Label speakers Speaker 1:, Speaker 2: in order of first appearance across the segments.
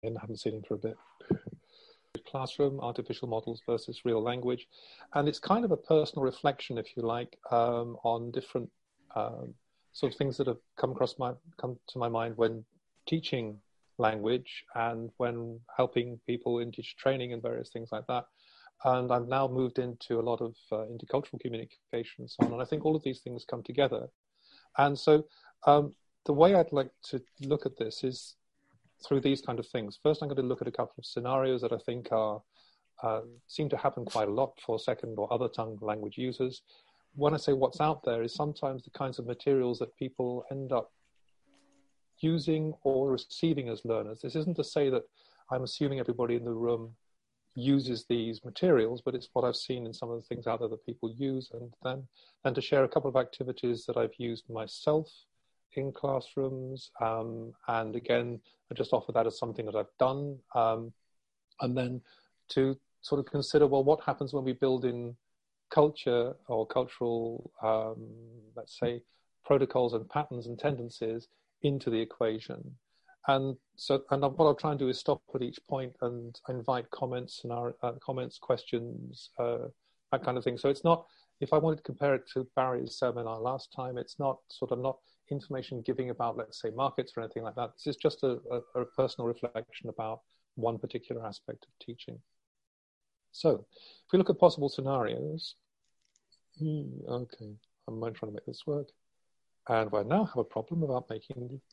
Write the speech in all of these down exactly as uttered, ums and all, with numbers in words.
Speaker 1: I haven't seen him for a bit. Classroom, artificial models versus real language. And it's kind of a personal reflection, if you like, um, on different um, sort of things that have come across my, come to my mind when teaching language and when helping people in teacher training and various things like that. And I've now moved into a lot of uh, intercultural communication and so on. And I think all of these things come together. And so um, the way I'd like to look at this is through these kind of things. First, I'm going to look at a couple of scenarios that I think are uh, seem to happen quite a lot for second or other tongue language users. When I say what's out there is sometimes the kinds of materials that people end up using or receiving as learners. This isn't to say that I'm assuming everybody in the room uses these materials, but it's what I've seen in some of the things out there that people use, and then and to share a couple of activities that I've used myself in classrooms, um, and again, I just offer that as something that I've done, um, and then to sort of consider, well, what happens when we build in culture or cultural, um, let's say, protocols and patterns and tendencies into the equation. And so, and what I'll try and do is stop at each point and invite comments, scenario, uh, comments, questions, uh, that kind of thing. So it's not, if I wanted to compare it to Barry's seminar last time, it's not sort of not information giving about, let's say, markets or anything like that. This is just a, a, a personal reflection about one particular aspect of teaching. So if we look at possible scenarios, okay, I'm trying to make this work. And I now have a problem about making,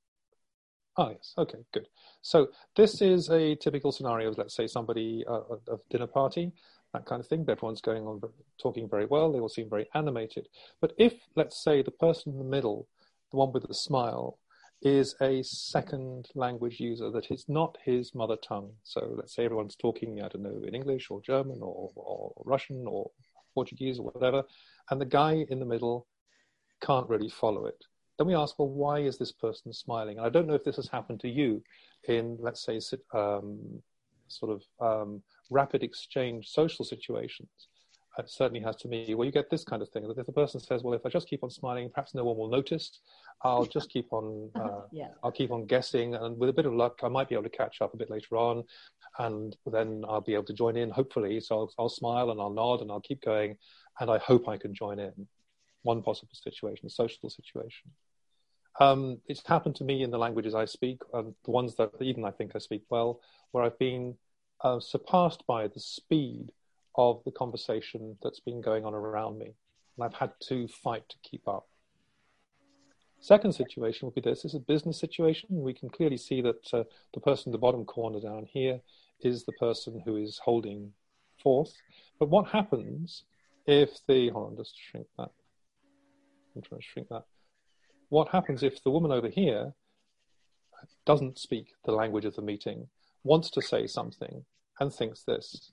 Speaker 1: ah, yes, okay, good. So this is a typical scenario of, let's say, somebody, uh, a dinner party, that kind of thing. Everyone's going on, talking very well. They all seem very animated. But if, let's say, the person in the middle, the one with the smile, is a second language user that is not his mother tongue. So let's say everyone's talking, I don't know, in English or German or, or Russian or Portuguese or whatever, and the guy in the middle can't really follow it. Then we ask, well, why is this person smiling? And I don't know if this has happened to you in, let's say, um, sort of um, rapid exchange social situations. It certainly has to me. Well, you get this kind of thing. That if the person says, well, if I just keep on smiling, perhaps no one will notice. I'll just keep on, uh, yeah. I'll keep on guessing. And with a bit of luck, I might be able to catch up a bit later on. And then I'll be able to join in, hopefully. So I'll, I'll smile and I'll nod and I'll keep going. And I hope I can join in. One possible situation, a social situation. Um, it's happened to me in the languages I speak, um, the ones that even I think I speak well, where I've been uh, surpassed by the speed of the conversation that's been going on around me. And I've had to fight to keep up. Second situation would be this. This is a business situation. We can clearly see that uh, the person in the bottom corner down here is the person who is holding forth. But what happens if the, hold on, just shrink that. I'm trying to shrink that. What happens if the woman over here doesn't speak the language of the meeting, wants to say something, and thinks this?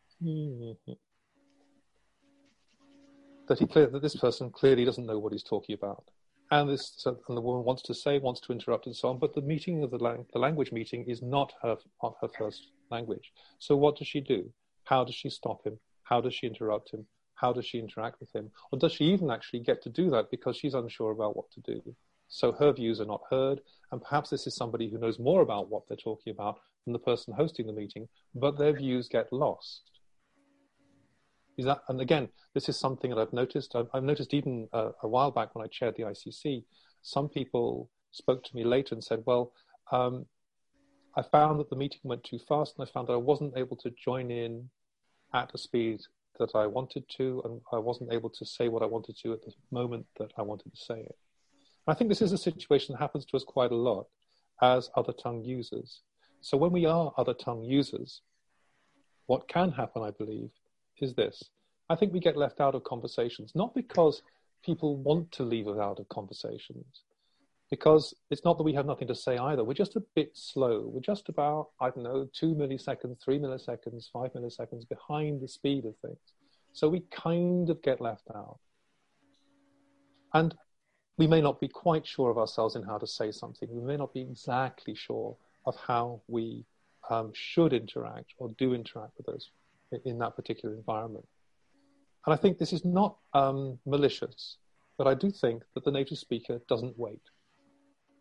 Speaker 1: that he clear, that this person clearly doesn't know what he's talking about, and this so, and the woman wants to say, wants to interrupt, and so on. But the meeting of the, lang- the language meeting is not her not her first language. So what does she do? How does she stop him? How does she interrupt him? How does she interact with him? Or does she even actually get to do that because she's unsure about what to do? So her views are not heard, and perhaps this is somebody who knows more about what they're talking about than the person hosting the meeting, but their views get lost. Is that, and again, this is something that I've noticed. I've, I've noticed even uh, a while back when I chaired the I C C, some people spoke to me later and said, well, um, I found that the meeting went too fast, and I found that I wasn't able to join in at a speed that I wanted to, and I wasn't able to say what I wanted to at the moment that I wanted to say it. I think this is a situation that happens to us quite a lot as other tongue users. So when we are other tongue users, what can happen, I believe, is this. I think we get left out of conversations, not because people want to leave us out of conversations, because it's not that we have nothing to say either. We're just a bit slow. We're just about, I don't know, two milliseconds, three milliseconds, five milliseconds behind the speed of things. So we kind of get left out. And we may not be quite sure of ourselves in how to say something. We may not be exactly sure of how we um, should interact or do interact with us in, in that particular environment. And I think this is not um, malicious, but I do think that the native speaker doesn't wait.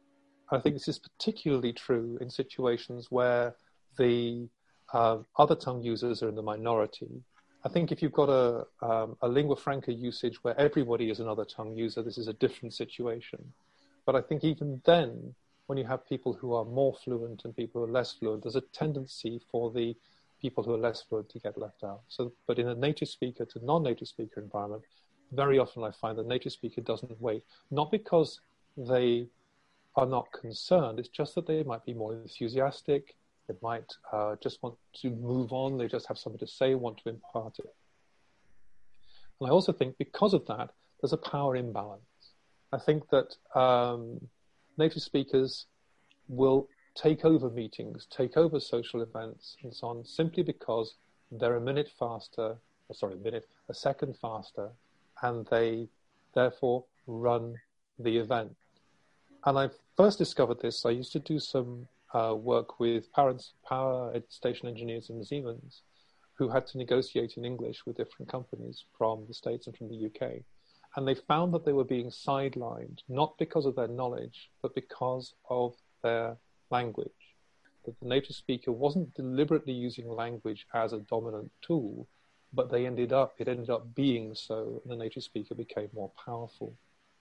Speaker 1: I think this is particularly true in situations where the uh, other tongue users are in the minority. I think if you've got a, um, a lingua franca usage where everybody is another tongue user, this is a different situation. But I think even then, when you have people who are more fluent and people who are less fluent, there's a tendency for the people who are less fluent to get left out. So, but in a native speaker to non-native speaker environment, very often I find the native speaker doesn't wait, not because they are not concerned, it's just that they might be more enthusiastic, they might uh, just want to move on, they just have something to say, want to impart it. And I also think because of that, there's a power imbalance. I think that um, native speakers will take over meetings, take over social events and so on, simply because they're a minute faster, or sorry, a minute, a second faster, and they therefore run the event. And I first discovered this, I used to do some uh, work with parents, power station engineers in Siemens, who had to negotiate in English with different companies from the States and from the U K. And they found that they were being sidelined, not because of their knowledge, but because of their language. That the native speaker wasn't deliberately using language as a dominant tool, but they ended up, it ended up being so, and the native speaker became more powerful.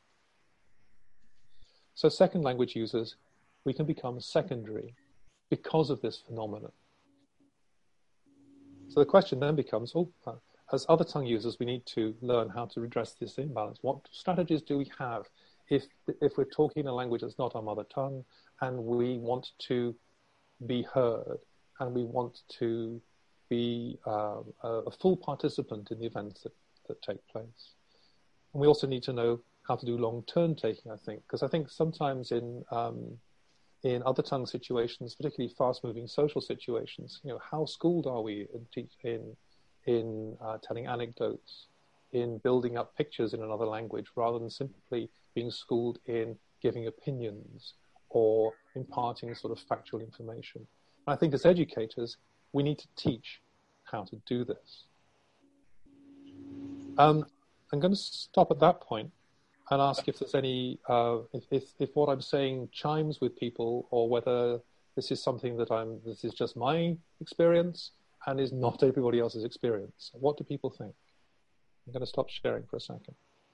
Speaker 1: So second language users, we can become secondary because of this phenomenon. So the question then becomes, oh, as other tongue users, we need to learn how to redress this imbalance. What strategies do we have if, if we're talking a language that's not our mother tongue and we want to be heard and we want to be um, a, a full participant in the events that, that take place? And we also need to know how to do long turn taking, I think, because I think sometimes in um, in other tongue situations, particularly fast-moving social situations, you know, how schooled are we in te- in in uh, telling anecdotes, in building up pictures in another language, rather than simply being schooled in giving opinions or imparting sort of factual information. And I think as educators, we need to teach how to do this. Um, I'm going to stop at that point and ask if there's any, uh, if, if, if what I'm saying chimes with people, or whether this is something that I'm, this is just my experience and is not everybody else's experience. What do people think? I'm going to stop sharing for a second.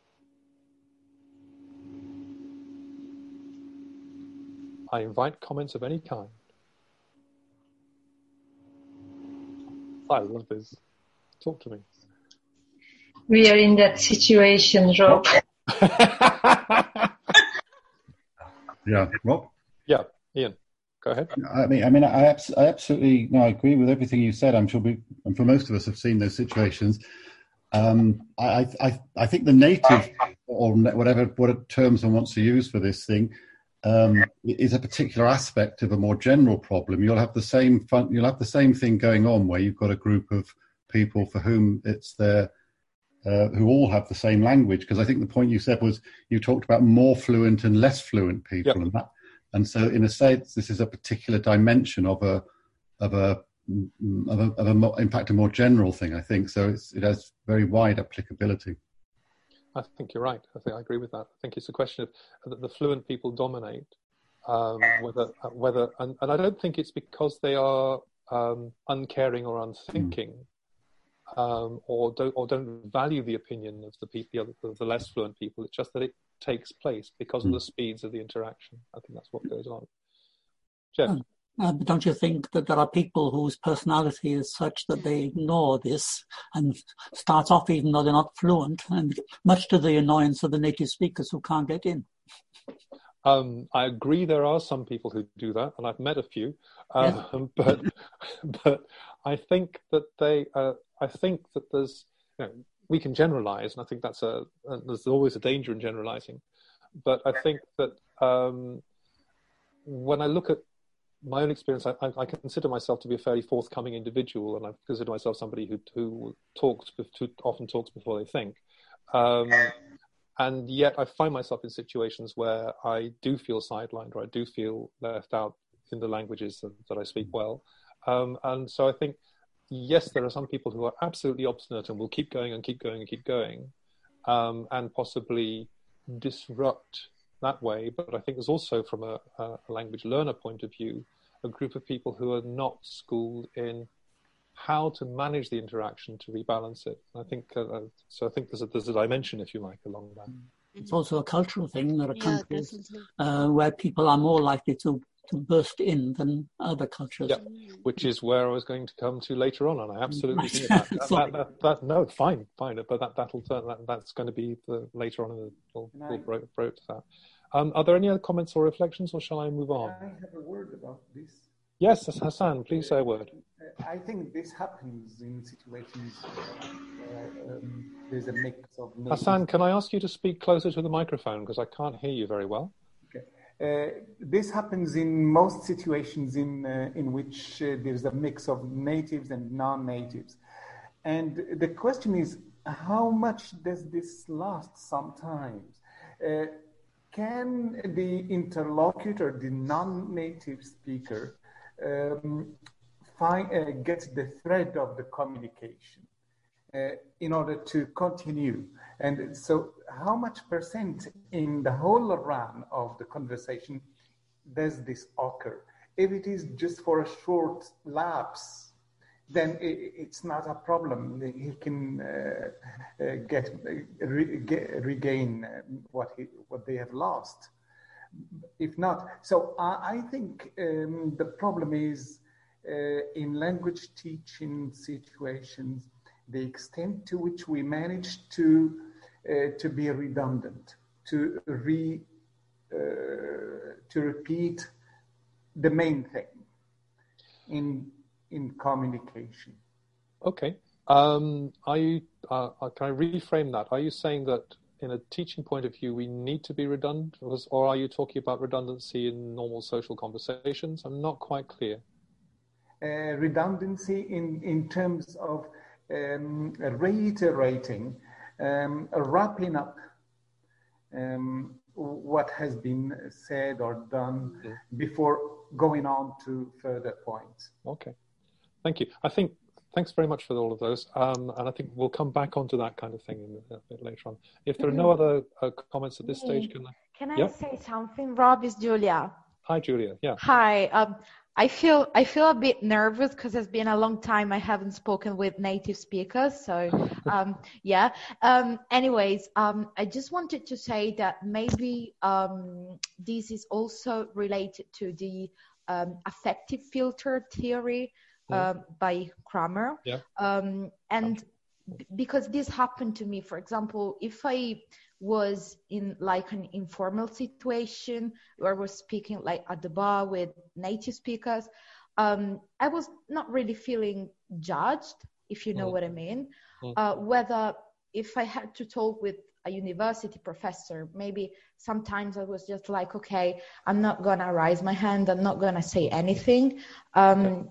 Speaker 1: I invite comments of any kind. I love this. Talk to me.
Speaker 2: We are in that situation, Rob.
Speaker 3: Yeah, Rob?
Speaker 1: Yeah, Ian, go ahead.
Speaker 3: I mean, I mean, I, abs- I absolutely, no, I agree with everything you said. I'm sure we, and for most of us, have seen those situations. Um, I, I, I think the native, or whatever, what terms one wants to use for this thing, um, is a particular aspect of a more general problem. You'll have the same fun, you'll have the same thing going on where you've got a group of people for whom it's their Uh, who all have the same language, because I think the point you said was you talked about more fluent and less fluent people,
Speaker 1: yep.
Speaker 3: and that, and so in a sense, this is a particular dimension of a of a of a, of a more, in fact, a more general thing. I think so. It's, it has very wide applicability.
Speaker 1: I think you're right. I think I agree with that. I think it's a question of that the fluent people dominate, um, whether whether, and, and I don't think it's because they are um, uncaring or unthinking. Mm. Um, or don't or don't value the opinion of the people, the, other, the less fluent people. It's just that it takes place because of the speeds of the interaction. I think that's what goes on. Jeff,
Speaker 4: uh, but don't you think that there are people whose personality is such that they ignore this and start off even though they're not fluent, and much to the annoyance of the native speakers who can't get in?
Speaker 1: Um, I agree. There are some people who do that, and I've met a few. Um, yes. But but I think that they. Uh, I think that there's. You know, we can generalize, and I think that's a. Uh, there's always a danger in generalizing, but I think that um, when I look at my own experience, I, I consider myself to be a fairly forthcoming individual, and I consider myself somebody who who talks who often talks before they think. Um, And yet I find myself in situations where I do feel sidelined, or I do feel left out in the languages that, that I speak well. Um, and so I think, yes, there are some people who are absolutely obstinate and will keep going and keep going and keep going, um, and possibly disrupt that way, but I think there's also, from a, a language learner point of view, a group of people who are not schooled in how to manage the interaction to rebalance it. I think uh, so. I think there's a, there's a dimension, if you like, along that.
Speaker 4: It's also a cultural thing. There are
Speaker 5: Yeah,
Speaker 4: countries uh, where people are more likely to, to burst in than other cultures.
Speaker 1: Yeah, which is where I was going to come to later on, and I absolutely think that. that, that, that, that no, fine, fine, but that that'll turn that, that's going to be the later on in the we'll, we'll broach bro that. Um, are there any other comments or reflections, or shall I move on?
Speaker 6: I have a word about this.
Speaker 1: Yes, Hassan, please say a word.
Speaker 6: I think this happens in situations where um, there's a mix of...
Speaker 1: Hassan, can I ask you to speak closer to the microphone because I can't hear you very well?
Speaker 6: Okay. Uh, this happens in most situations in, uh, in which uh, there's a mix of natives and non-natives. And the question is, how much does this last sometimes? Uh, can the interlocutor, the non-native speaker, um, find, uh, get the thread of the communication uh, in order to continue? And so how much percent in the whole run of the conversation does this occur? If it is just for a short lapse, then it, it's not a problem. He can uh, uh, get, uh, re, get regain uh, what, he, what they have lost. If not, so I, I think um, the problem is uh, in language teaching situations, the extent to which we manage to uh, to be redundant, to re uh, to repeat the main thing in in communication.
Speaker 1: Okay. Um, are you, uh, can I reframe that? Are you saying that in a teaching point of view, we need to be redundant, or are you talking about redundancy in normal social conversations? I'm not quite clear.
Speaker 6: Uh, redundancy in, in terms of um, reiterating, um, wrapping up um, what has been said or done mm-hmm. before going on to further points.
Speaker 1: Okay. Thank you. I think, thanks very much for all of those. Um, and I think we'll come back onto that kind of thing in a bit later on. If there are no other uh, comments at this stage, can I?
Speaker 5: Can I
Speaker 1: yeah?
Speaker 5: say something? Rob, is Julia.
Speaker 1: Hi, Julia. Yeah.
Speaker 5: Hi. Um, I feel I feel a bit nervous because it's been a long time I haven't spoken with native speakers. So, um, yeah. Um, anyways, um, I just wanted to say that maybe um, this is also related to the um, affective filter theory uh, mm. by Kramer.
Speaker 1: Yeah.
Speaker 5: Um, and b- because this happened to me, for example, if I was in like an informal situation where I was speaking like at the bar with native speakers, um, I was not really feeling judged, if you know mm. what I mean. Mm. Uh, whether if I had to talk with a university professor, maybe sometimes I was just like, okay, I'm not gonna raise my hand, I'm not gonna say anything. Um,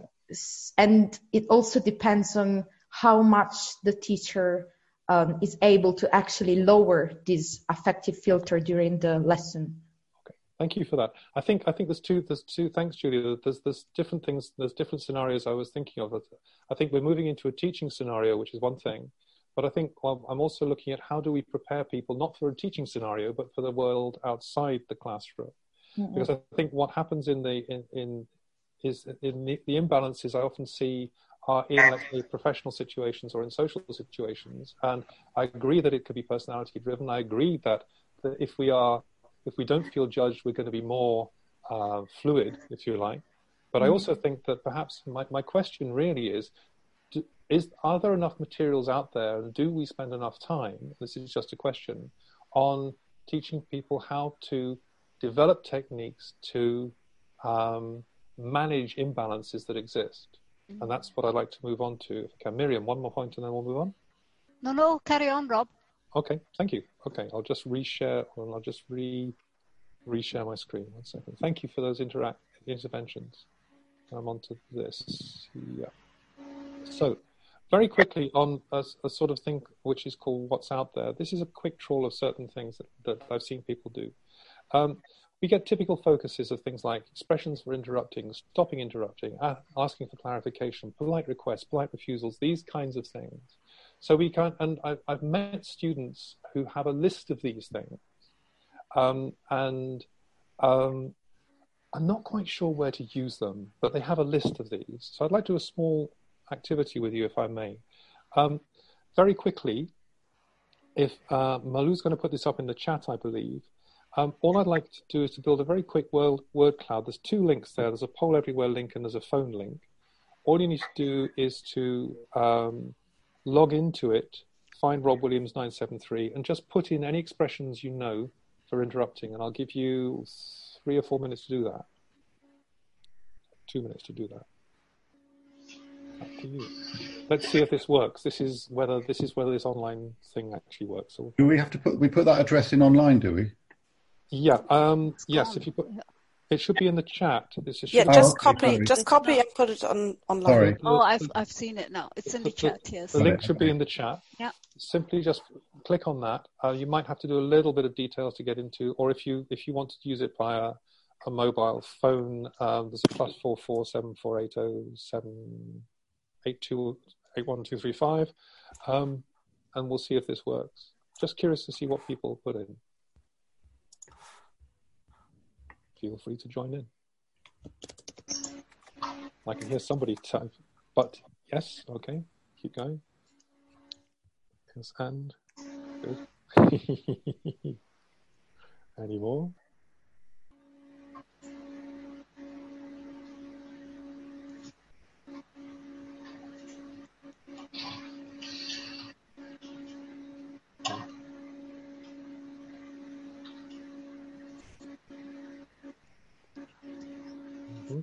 Speaker 5: and it also depends on how much the teacher Um, is able to actually lower this affective filter during the lesson.
Speaker 1: Okay, thank you for that. I think I think there's two. There's two. Thanks, Julia. There's there's different things. There's different scenarios I was thinking of. I think we're moving into a teaching scenario, which is one thing, but I think well, I'm also looking at how do we prepare people not for a teaching scenario, but for the world outside the classroom. Mm-hmm. Because I think what happens in the in in is in the, the imbalances I often see are in, let's say, professional situations or in social situations. And I agree that it could be personality driven. I agree that, that if we are, if we don't feel judged, we're going to be more uh, fluid, if you like. But I also think that perhaps my, my question really is, do, is, are there enough materials out there, and do we spend enough time, this is just a question, on teaching people how to develop techniques to um, manage imbalances that exist? And that's what I'd like to move on to. If I can. Miriam, one more point and then we'll move on.
Speaker 7: No, no, carry on, Rob.
Speaker 1: Okay, thank you. Okay, I'll just reshare, and I'll just re reshare my screen. One second. Thank you for those interact interventions. I'm on to this. Yeah. So, very quickly on a, a sort of thing which is called What's Out There. This is a quick trawl of certain things that, that I've seen people do. Um, We get typical focuses of things like expressions for interrupting, stopping interrupting, asking for clarification, polite requests, polite refusals, these kinds of things. So we can, and I've, I've met students who have a list of these things, Um, and um, I'm not quite sure where to use them, but they have a list of these. So I'd like to do a small activity with you, if I may. Um, very quickly, if uh, Malu's going to put this up in the chat, I believe, um, all I'd like to do is to build a very quick word, word cloud. There's two links there. There's a Poll Everywhere link and there's a phone link. All you need to do is to um, log into it, find Rob Williams nine seven three, and just put in any expressions you know for interrupting. And I'll give you three or four minutes to do that. Two minutes to do that. Up to you. Let's see if this works. This is whether this is whether this online thing actually works. So,
Speaker 3: do we have to put we put that address in online? Do we?
Speaker 1: Yeah. Um, yes. If you put, it should be in the chat. This is.
Speaker 8: Yeah.
Speaker 3: Oh,
Speaker 8: Just
Speaker 3: okay,
Speaker 8: copy.
Speaker 3: sorry.
Speaker 8: Just copy and put it on online.
Speaker 3: Sorry.
Speaker 7: Oh, I've I've seen it now. It's in the
Speaker 1: The-
Speaker 7: chat. Yes.
Speaker 1: The link should be in the chat.
Speaker 7: Yeah.
Speaker 1: Simply just click on that. Uh, you might have to do a little bit of details to get into, or if you if you want to use it via a mobile phone, um, there's a plus four four seven four eight zero seven eight two eight one two three five, um, and we'll see if this works. Just curious to see what people put in. Feel free to join in. I can hear somebody type, but yes, okay, keep going. Yes, and good. Any more? Mm-hmm.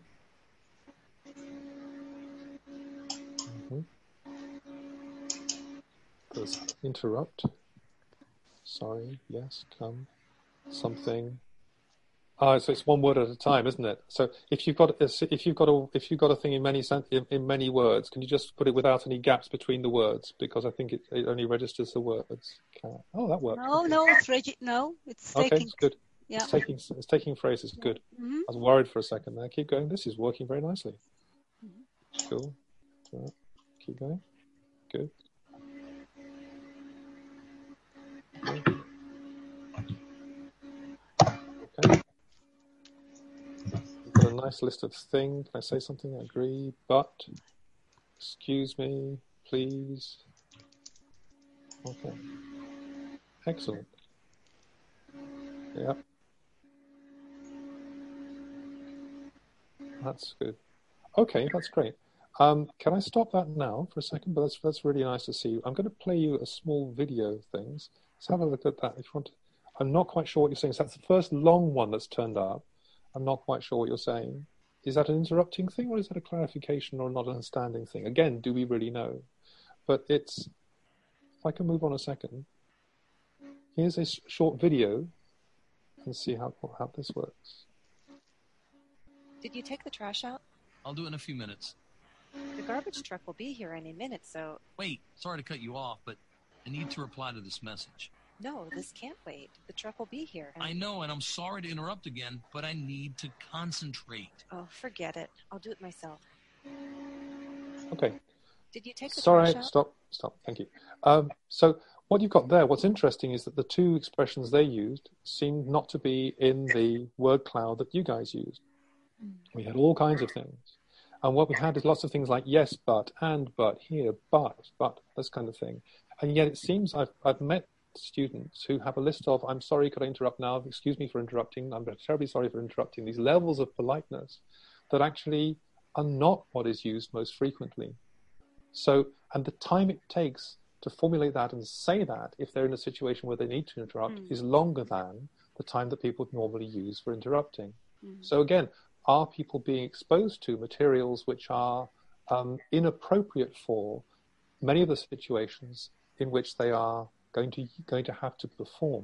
Speaker 1: Mm-hmm. Does interrupt? Sorry, yes, come, something. Ah, so it's one word at a time, isn't it? So if you've got a, if you've got a if you've got a thing in many in, in many words, can you just put it without any gaps between the words? Because I think it, it only registers the words. Can, oh, that works.
Speaker 7: No, no, it's regi- No, it's
Speaker 1: Okay,
Speaker 7: taking.
Speaker 1: it's good.
Speaker 7: Yeah.
Speaker 1: It's taking it's taking phrases. Good.
Speaker 7: Mm-hmm.
Speaker 1: I was worried for a second there. Keep going. This is working very nicely. Cool. Right. Keep going. Good. Good. Okay. We've got a nice list of things. Can I say something? I agree. But, excuse me, please. Okay. Excellent. Yeah. That's good. Okay, that's great. Um, can I stop that now for a second? But that's that's really nice to see you. I'm going to play you a small video of things. Let's have a look at that if you want to. I'm not quite sure what you're saying. So that's the first long one that's turned up. I'm not quite sure what you're saying. Is that an interrupting thing, or is that a clarification or not an understanding thing? Again, do we really know? But it's, if I can move on a second, here's a sh- short video and see how, how this works.
Speaker 9: Did you take the trash out?
Speaker 10: I'll do it in a few minutes.
Speaker 9: The garbage truck will be here any minute, so...
Speaker 10: Wait, sorry to cut you off, but I need to reply to this message.
Speaker 9: No, this can't wait. The truck will be here. And...
Speaker 10: I know, and I'm sorry to interrupt again, but I need to concentrate.
Speaker 9: Oh, forget it. I'll do it myself.
Speaker 1: Okay.
Speaker 9: Did you take the
Speaker 1: Sorry,
Speaker 9: trash out?
Speaker 1: stop, stop, thank you. Um, so what you've got there, what's interesting is that the two expressions they used seem not to be in the word cloud that you guys used. Mm. We had all kinds of things. And what we had is lots of things like yes, but, and, but, here, but, but, this kind of thing. And yet it seems I've, I've met students who have a list of, I'm sorry, could I interrupt now? Excuse me for interrupting. I'm terribly sorry for interrupting. These levels of politeness that actually are not what is used most frequently. So, and the time it takes to formulate that and say that if they're in a situation where they need to interrupt mm. is longer than the time that people normally use for interrupting. Mm. So again, are people being exposed to materials which are um, inappropriate for many of the situations in which they are going to going to have to perform?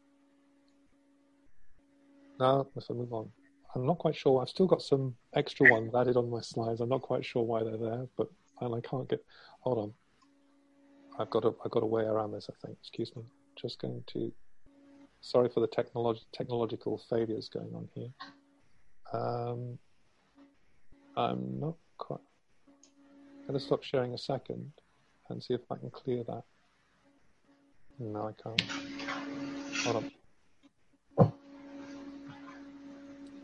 Speaker 1: Now, if I move on, I'm not quite sure. I've still got some extra ones added on my slides. I'm not quite sure why they're there, but and I can't get. Hold on. I've got a I've got a way around this. I think. Excuse me. Just going to. Sorry for the technolog technological failures going on here. Um, I'm not quite. I'm going to stop sharing a second and see if I can clear that. No, I can't. Hold on.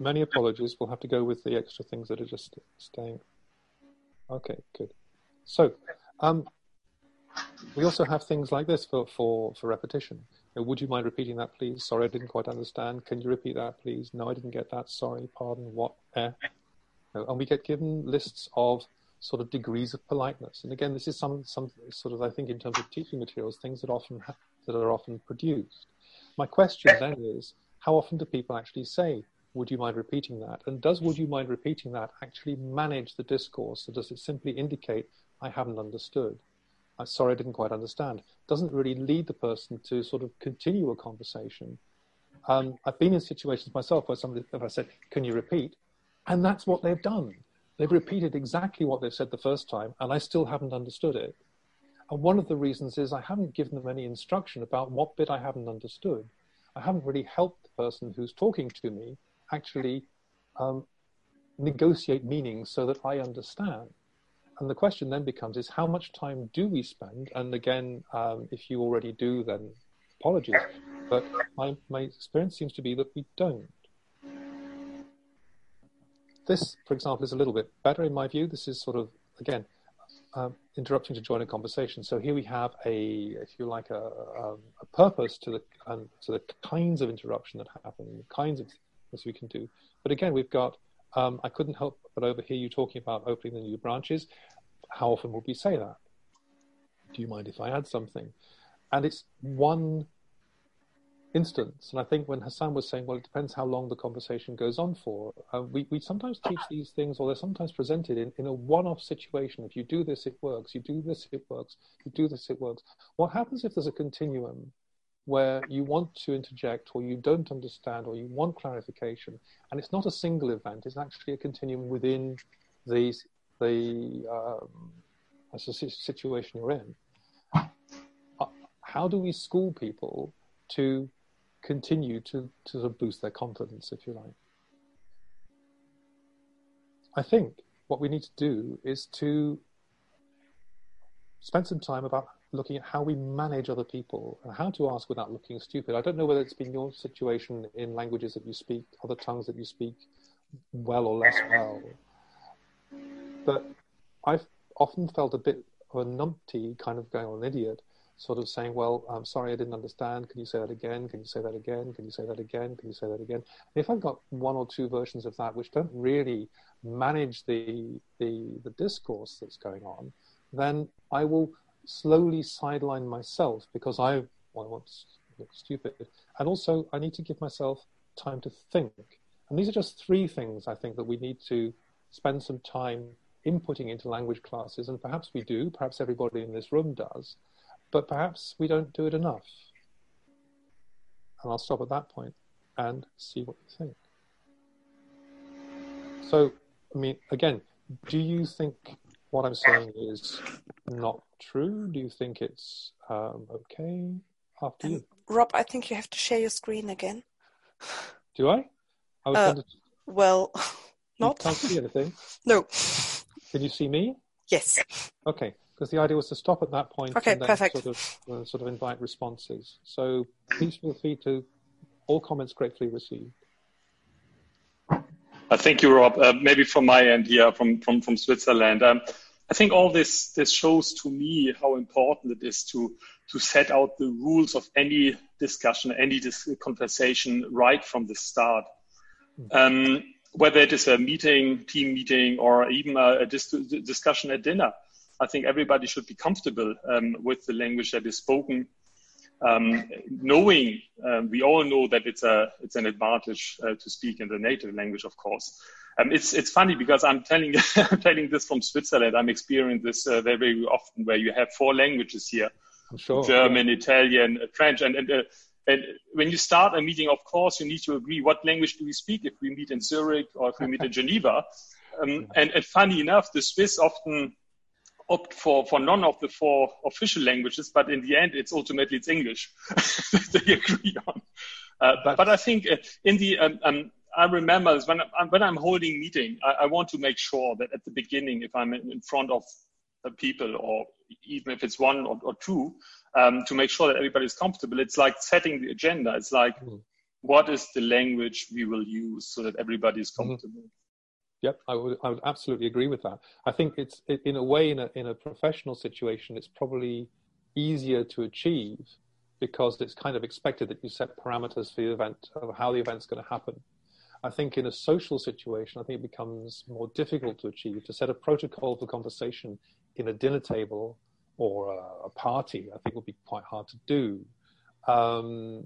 Speaker 1: many apologies. We'll have to go with the extra things that are just staying. Okay, good. So, um, we also have things like this for, for, for repetition. You know, would you mind repeating that, please? Sorry, I didn't quite understand. Can you repeat that, please? No, I didn't get that. Sorry, pardon, what? Eh? You know, and we get given lists of sort of degrees of politeness. And again, this is some, some sort of, I think, in terms of teaching materials, things that often ha- that are often produced. My question then is, how often do people actually say, would you mind repeating that? And does would you mind repeating that actually manage the discourse? Or does it simply indicate, I haven't understood? I'm sorry, I didn't quite understand. Doesn't really lead the person to sort of continue a conversation. Um, I've been in situations myself where somebody, if I said, can you repeat? And that's what they've done. They've repeated exactly what they've said the first time, and I still haven't understood it. And one of the reasons is I haven't given them any instruction about what bit I haven't understood. I haven't really helped the person who's talking to me actually um, negotiate meaning so that I understand. And the question then becomes is how much time do we spend? And again, um, if you already do, then apologies. But my, my experience seems to be that we don't. This, for example, is a little bit better in my view. This is sort of, again, um, interrupting to join a conversation. So here we have a, if you like, a, a, a purpose to the um, to the kinds of interruption that happen, the kinds of things we can do. But again, we've got, um, I couldn't help but overhear you talking about opening the new branches. How often would we say that? Do you mind if I add something? And it's one instance. And I think when Hassan was saying, well, it depends how long the conversation goes on for, uh, we, we sometimes teach these things, or they're sometimes presented in, in a one-off situation. If you do this, it works. You do this, it works. You do this, it works. What happens if there's a continuum where you want to interject, or you don't understand, or you want clarification, and it's not a single event, it's actually a continuum within the, the um, situation you're in? How do we school people to continue to, to sort of boost their confidence, if you like? I think what we need to do is to spend some time about looking at how we manage other people and how to ask without looking stupid. I don't know whether it's been your situation in languages that you speak, other tongues that you speak well or less well, but I've often felt a bit of a numpty, kind of going on an idiot, sort of saying, well, I'm sorry, I didn't understand. Can you say that again? Can you say that again? Can you say that again? Can you say that again? And if I've got one or two versions of that which don't really manage the, the, the discourse that's going on, then I will slowly sideline myself because I, well, I want to look stupid. And also, I need to give myself time to think. And these are just three things, I think, that we need to spend some time inputting into language classes. And perhaps we do, perhaps everybody in this room does, but perhaps we don't do it enough. And I'll stop at that point and see what you think. So, I mean, again, do you think what I'm saying is not true? Do you think it's um, okay? After
Speaker 8: um,
Speaker 1: you.
Speaker 8: Rob, I think you have to share your screen again.
Speaker 1: Do I? I was
Speaker 8: uh,
Speaker 1: going to...
Speaker 8: Well, not.
Speaker 1: You can't see anything?
Speaker 8: No.
Speaker 1: Can you see me?
Speaker 8: Yes.
Speaker 1: Okay, because the idea was to stop at that point
Speaker 8: okay,
Speaker 1: and then
Speaker 8: perfect.
Speaker 1: sort of uh, sort of invite responses. So please feel free to all comments gratefully received.
Speaker 11: Uh, thank you, Rob. Uh, maybe from my end here, from from from Switzerland. Um, I think all this this shows to me how important it is to to set out the rules of any discussion, any dis- conversation right from the start. Um, whether it is a meeting, team meeting, or even a, a dis- discussion at dinner, I think everybody should be comfortable um, with the language that is spoken. Um, knowing, um, we all know that it's a it's an advantage uh, to speak in the native language, of course. Um, it's it's funny because I'm telling I'm telling this from Switzerland. I'm experiencing this uh, very very often, where you have four languages here:
Speaker 1: I'm sure,
Speaker 11: German,
Speaker 1: yeah.
Speaker 11: Italian, uh, French, and and, uh, and when you start a meeting, of course, you need to agree what language do we speak if we meet in Zurich or if we meet in Geneva. Um, and, and funny enough, the Swiss often opt for, for none of the four official languages, but in the end, it's ultimately it's English they agree on. Uh, but, but I think uh, in the um, um, I remember when I'm, when I'm holding meeting, I, I want to make sure that at the beginning, if I'm in front of people, or even if it's one or, or two, um, to make sure that everybody is comfortable. It's like setting the agenda. It's like, mm. what is the language we will use so that everybody is comfortable. Mm-hmm.
Speaker 1: Yep, I would I would absolutely agree with that. I think it's it, in a way in a in a professional situation it's probably easier to achieve because it's kind of expected that you set parameters for the event of how the event's going to happen. I think in a social situation, I think it becomes more difficult to achieve. To set a protocol for conversation in a dinner table or a, a party, I think would be quite hard to do. Um,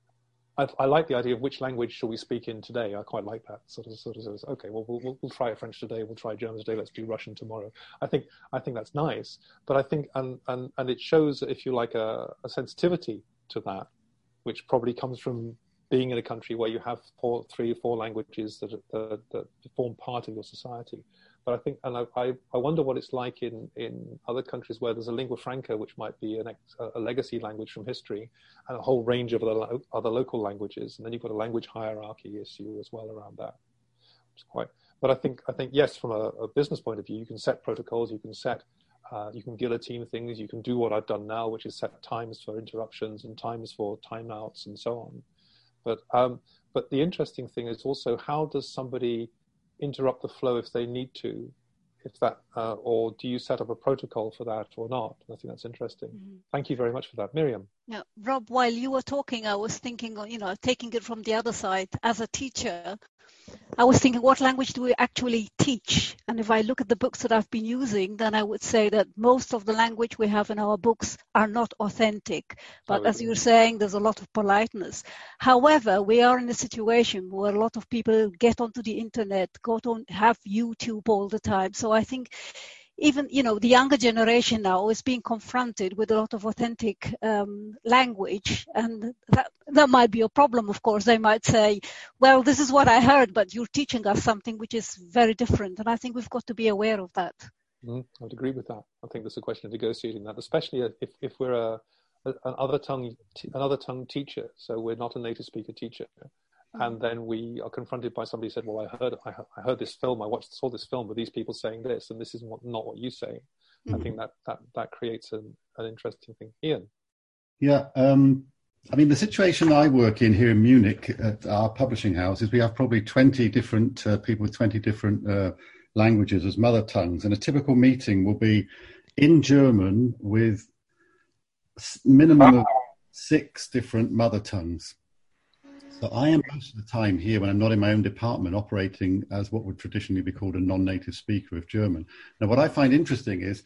Speaker 1: I, I like the idea of which language shall we speak in today. I quite like that sort of sort of. Sort of okay, well, we'll we'll try French today. We'll try German today. Let's do Russian tomorrow. I think I think that's nice. But I think and and, and it shows, if you like, a, a sensitivity to that, which probably comes from being in a country where you have four, three or four languages that, that that form part of your society. But I think, and I, I, I wonder what it's like in, in other countries where there's a lingua franca, which might be an ex, a legacy language from history, and a whole range of other, other local languages, and then you've got a language hierarchy issue as well around that. It's quite. But I think, I think yes, from a, a business point of view, you can set protocols, you can set, uh, you can guillotine things, you can do what I've done now, which is set times for interruptions and times for timeouts and so on. But um, but the interesting thing is also, how does somebody interrupt the flow if they need to, if that, uh, or do you set up a protocol for that or not? I think that's interesting. Mm-hmm. Thank you very much for that, Miriam.
Speaker 7: Yeah, Rob, while you were talking, I was thinking, you know, taking it from the other side. As a teacher, I was thinking, what language do we actually teach? And if I look at the books that I've been using, then I would say that most of the language we have in our books are not authentic. But as you're saying, there's a lot of politeness. However, we are in a situation where a lot of people get onto the internet, go to have YouTube all the time. So I think even, you know, the younger generation now is being confronted with a lot of authentic um, language, and that that might be a problem, of course. They might say, well, this is what I heard, but you're teaching us something which is very different. And I think we've got to be aware of that.
Speaker 1: Mm, I would agree with that. I think there's a question of negotiating that, especially if, if we're a, a, an other tongue, another tongue teacher. So we're not a native speaker teacher. And then we are confronted by somebody who said, well, I heard I, I heard this film, I watched saw this film with these people saying this, and this is what, not what you say. Mm-hmm. I think that, that, that creates an, an interesting thing. Ian?
Speaker 3: Yeah, um, I mean, the situation I work in here in Munich at our publishing house is we have probably twenty different uh, people with twenty different uh, languages as mother tongues. And a typical meeting will be in German with a minimum of six different mother tongues. So I am most of the time here, when I'm not in my own department, operating as what would traditionally be called a non-native speaker of German. Now, what I find interesting is,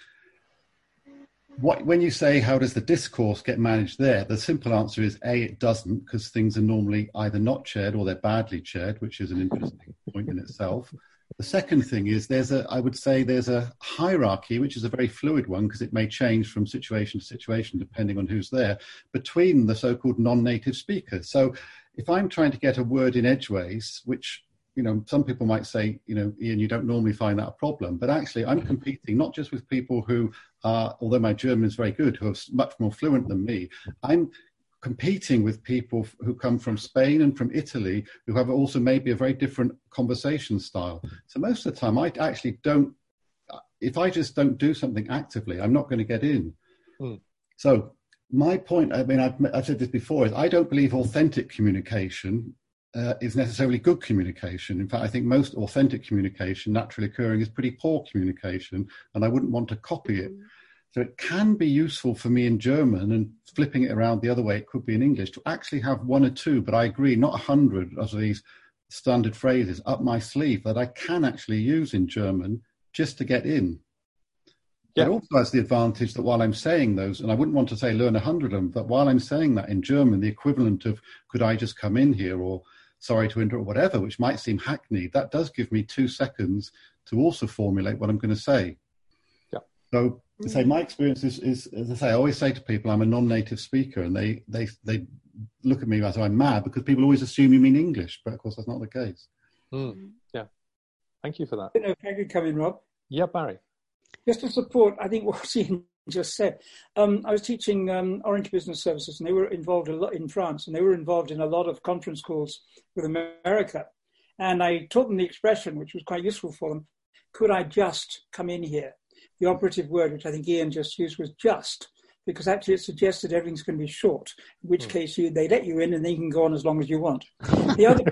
Speaker 3: what, when you say, how does the discourse get managed there? The simple answer is, A, it doesn't, because things are normally either not chaired or they're badly chaired, which is an interesting point in itself. The second thing is, there's a, I would say there's a hierarchy, which is a very fluid one, because it may change from situation to situation, depending on who's there, between the so-called non-native speakers. So if I'm trying to get a word in edgeways, which, you know, some people might say, you know, Ian, you don't normally find that a problem, but actually I'm competing not just with people who are, although my German is very good, who are much more fluent than me, I'm competing with people who come from Spain and from Italy, who have also maybe a very different conversation style. So most of the time I actually don't, if I just don't do something actively, I'm not going to get in. Mm. So my point, I mean, I've, I've said this before, is I don't believe authentic communication uh, is necessarily good communication. In fact, I think most authentic communication, naturally occurring, is pretty poor communication, and I wouldn't want to copy it. So it can be useful for me in German, and flipping it around the other way, it could be in English, to actually have one or two, but I agree, not a hundred of these standard phrases up my sleeve that I can actually use in German just to get in. Yeah. It also has the advantage that while I'm saying those, and I wouldn't want to say learn a hundred of them, but while I'm saying that in German, the equivalent of could I just come in here, or sorry to interrupt, whatever, which might seem hackneyed, that does give me two seconds to also formulate what I'm going to say.
Speaker 1: Yeah.
Speaker 3: So to say my experience is, is, as I say, I always say to people, I'm a non-native speaker, and they, they, they look at me as I'm mad, because people always assume you mean English, but of course that's not the case.
Speaker 1: Mm. Yeah. Thank you for that.
Speaker 12: I don't know if I could come in, Rob.
Speaker 1: Yeah, Barry.
Speaker 12: Just to support, I think, what Ian just said. Um, I was teaching um, Orange Business Services, and they were involved a lot in France, and they were involved in a lot of conference calls with America. And I taught them the expression, which was quite useful for them, could I just come in here? The operative word, which I think Ian just used, was just. because actually it suggests that everything's going to be short, in which mm. case you, they let you in and then you can go on as long as you want. The other,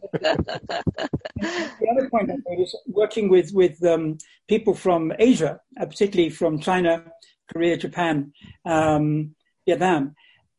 Speaker 12: the other point I made is working with, with um, people from Asia, uh, particularly from China, Korea, Japan, um, Vietnam.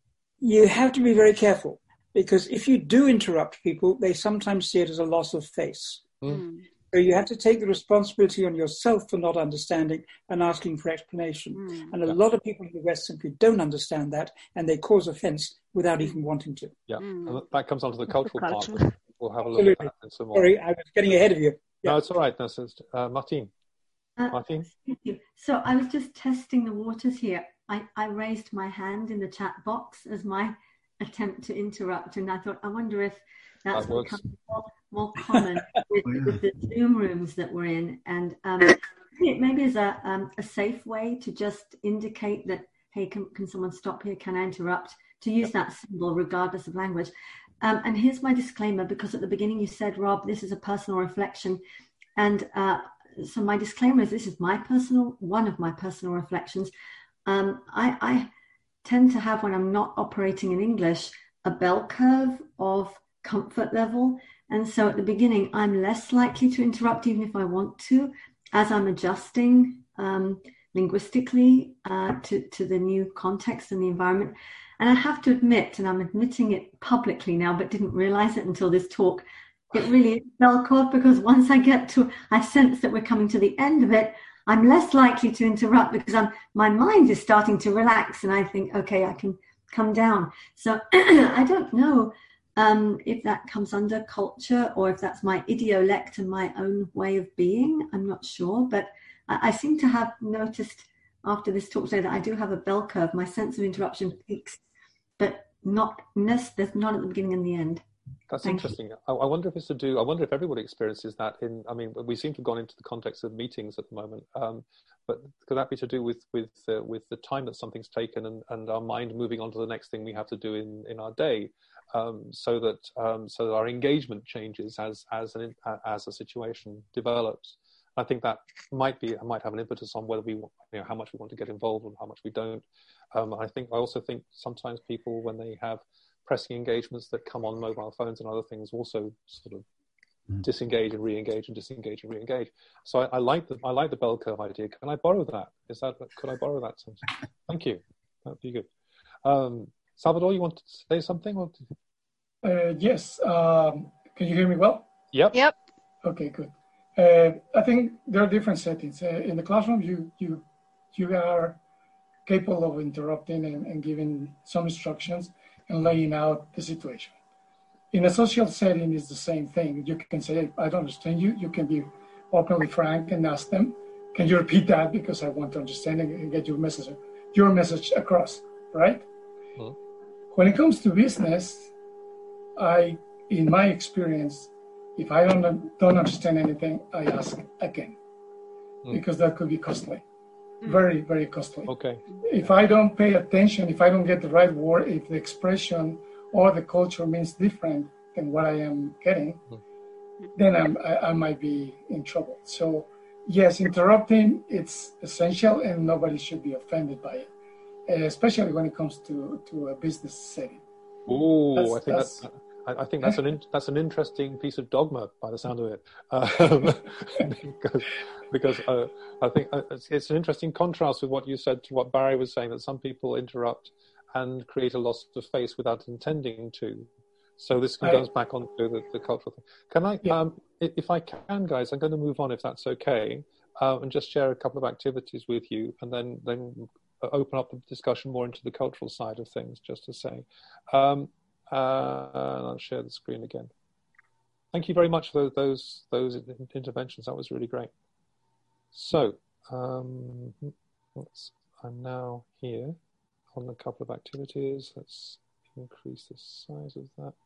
Speaker 12: You have to be very careful, because if you do interrupt people, they sometimes see it as a loss of face. Mm. So you have to take the responsibility on yourself for not understanding and asking for explanation. Mm. And a yeah. lot of people in the West simply don't understand that, and they cause offense without even wanting to.
Speaker 1: Yeah, mm. and that comes onto the cultural part. We'll have a look
Speaker 12: Absolutely.
Speaker 1: at that in some more.
Speaker 12: Sorry, I was getting ahead of you.
Speaker 1: Yeah. No, it's all right. No, so, uh, Martine.
Speaker 13: Uh,
Speaker 1: Martine?
Speaker 13: Thank you. So I was just testing the waters here. I, I raised my hand in the chat box as my attempt to interrupt, and I thought, I wonder if that's
Speaker 1: that
Speaker 13: becoming more, more common with, with the Zoom rooms that we're in. And um, maybe as a, um, a safe way to just indicate that, hey, can, can someone stop here? Can I interrupt? To use that symbol regardless of language. Um, and here's my disclaimer, because at the beginning you said, Rob, this is a personal reflection. And uh, so my disclaimer is this is my personal, one of my personal reflections. Um, I, I tend to have, when I'm not operating in English, a bell curve of comfort level. And so at the beginning, I'm less likely to interrupt, even if I want to, as I'm adjusting um, linguistically uh, to, to the new context and the environment. And I have to admit, and I'm admitting it publicly now, but didn't realize it until this talk, it really is bell curve, because once I get to, I sense that we're coming to the end of it, I'm less likely to interrupt, because I'm, my mind is starting to relax and I think, okay, I can come down. So I don't know um, if that comes under culture or if that's my idiolect and my own way of being. I'm not sure, but I, I seem to have noticed after this talk today that I do have a bell curve. My sense of interruption peaks, but not, there's not at the beginning and the end.
Speaker 1: That's
Speaker 13: Thank
Speaker 1: interesting. I, I wonder if it's to do, I wonder if everybody experiences that in, I mean, we seem to have gone into the context of meetings at the moment, um, but could that be to do with with uh, with the time that something's taken and, and our mind moving on to the next thing we have to do in, in our day, um, so that um, so that our engagement changes as as an as a situation develops. I think that might be might have an impetus on whether we want, you know, how much we want to get involved and how much we don't. Um, I think I also think sometimes people, when they have pressing engagements that come on mobile phones and other things, also sort of mm. disengage and re-engage and disengage and re-engage. So I, I like the I like the bell curve idea. Can I borrow that? Is that could I borrow that? Thank you. That'd be good. Um, Salvador, you want to say something? Or...
Speaker 14: Uh, yes. Um, can you hear me well?
Speaker 1: Yep.
Speaker 7: Yep.
Speaker 14: Okay, good. Uh, I think there are different settings. Uh, in the classroom, you you you are capable of interrupting and, and giving some instructions and laying out the situation. In a social setting, it's the same thing. You can say, hey, I don't understand you. You can be openly frank and ask them, can you repeat that? Because I want to understand and get your message, your message across, right? Mm-hmm. When it comes to business, I, in my experience, if I don't, don't understand anything, I ask again, mm. because that could be costly. Very, very costly.
Speaker 1: Okay.
Speaker 14: If I don't pay attention, if I don't get the right word, if the expression or the culture means different than what I am getting, mm-hmm. then I'm, I, I might be in trouble. So, yes, interrupting, it's essential and nobody should be offended by it, especially when it comes to, to a business setting.
Speaker 1: Oh, I think that's... that's... I think that's an in, that's an interesting piece of dogma, by the sound of it, um, because, because uh, I think it's, it's an interesting contrast with what you said to what Barry was saying, that some people interrupt and create a loss of face without intending to. So this I, goes back onto the, the cultural thing. Can I, yeah. um, if I can, guys, I'm going to move on if that's okay, uh, and just share a couple of activities with you, and then then open up the discussion more into the cultural side of things, just to say. Um, Uh, and I'll share the screen again. Thank you very much for those those interventions. That was really great. So um, let's, I'm now here on a couple of activities. Let's increase the size of that.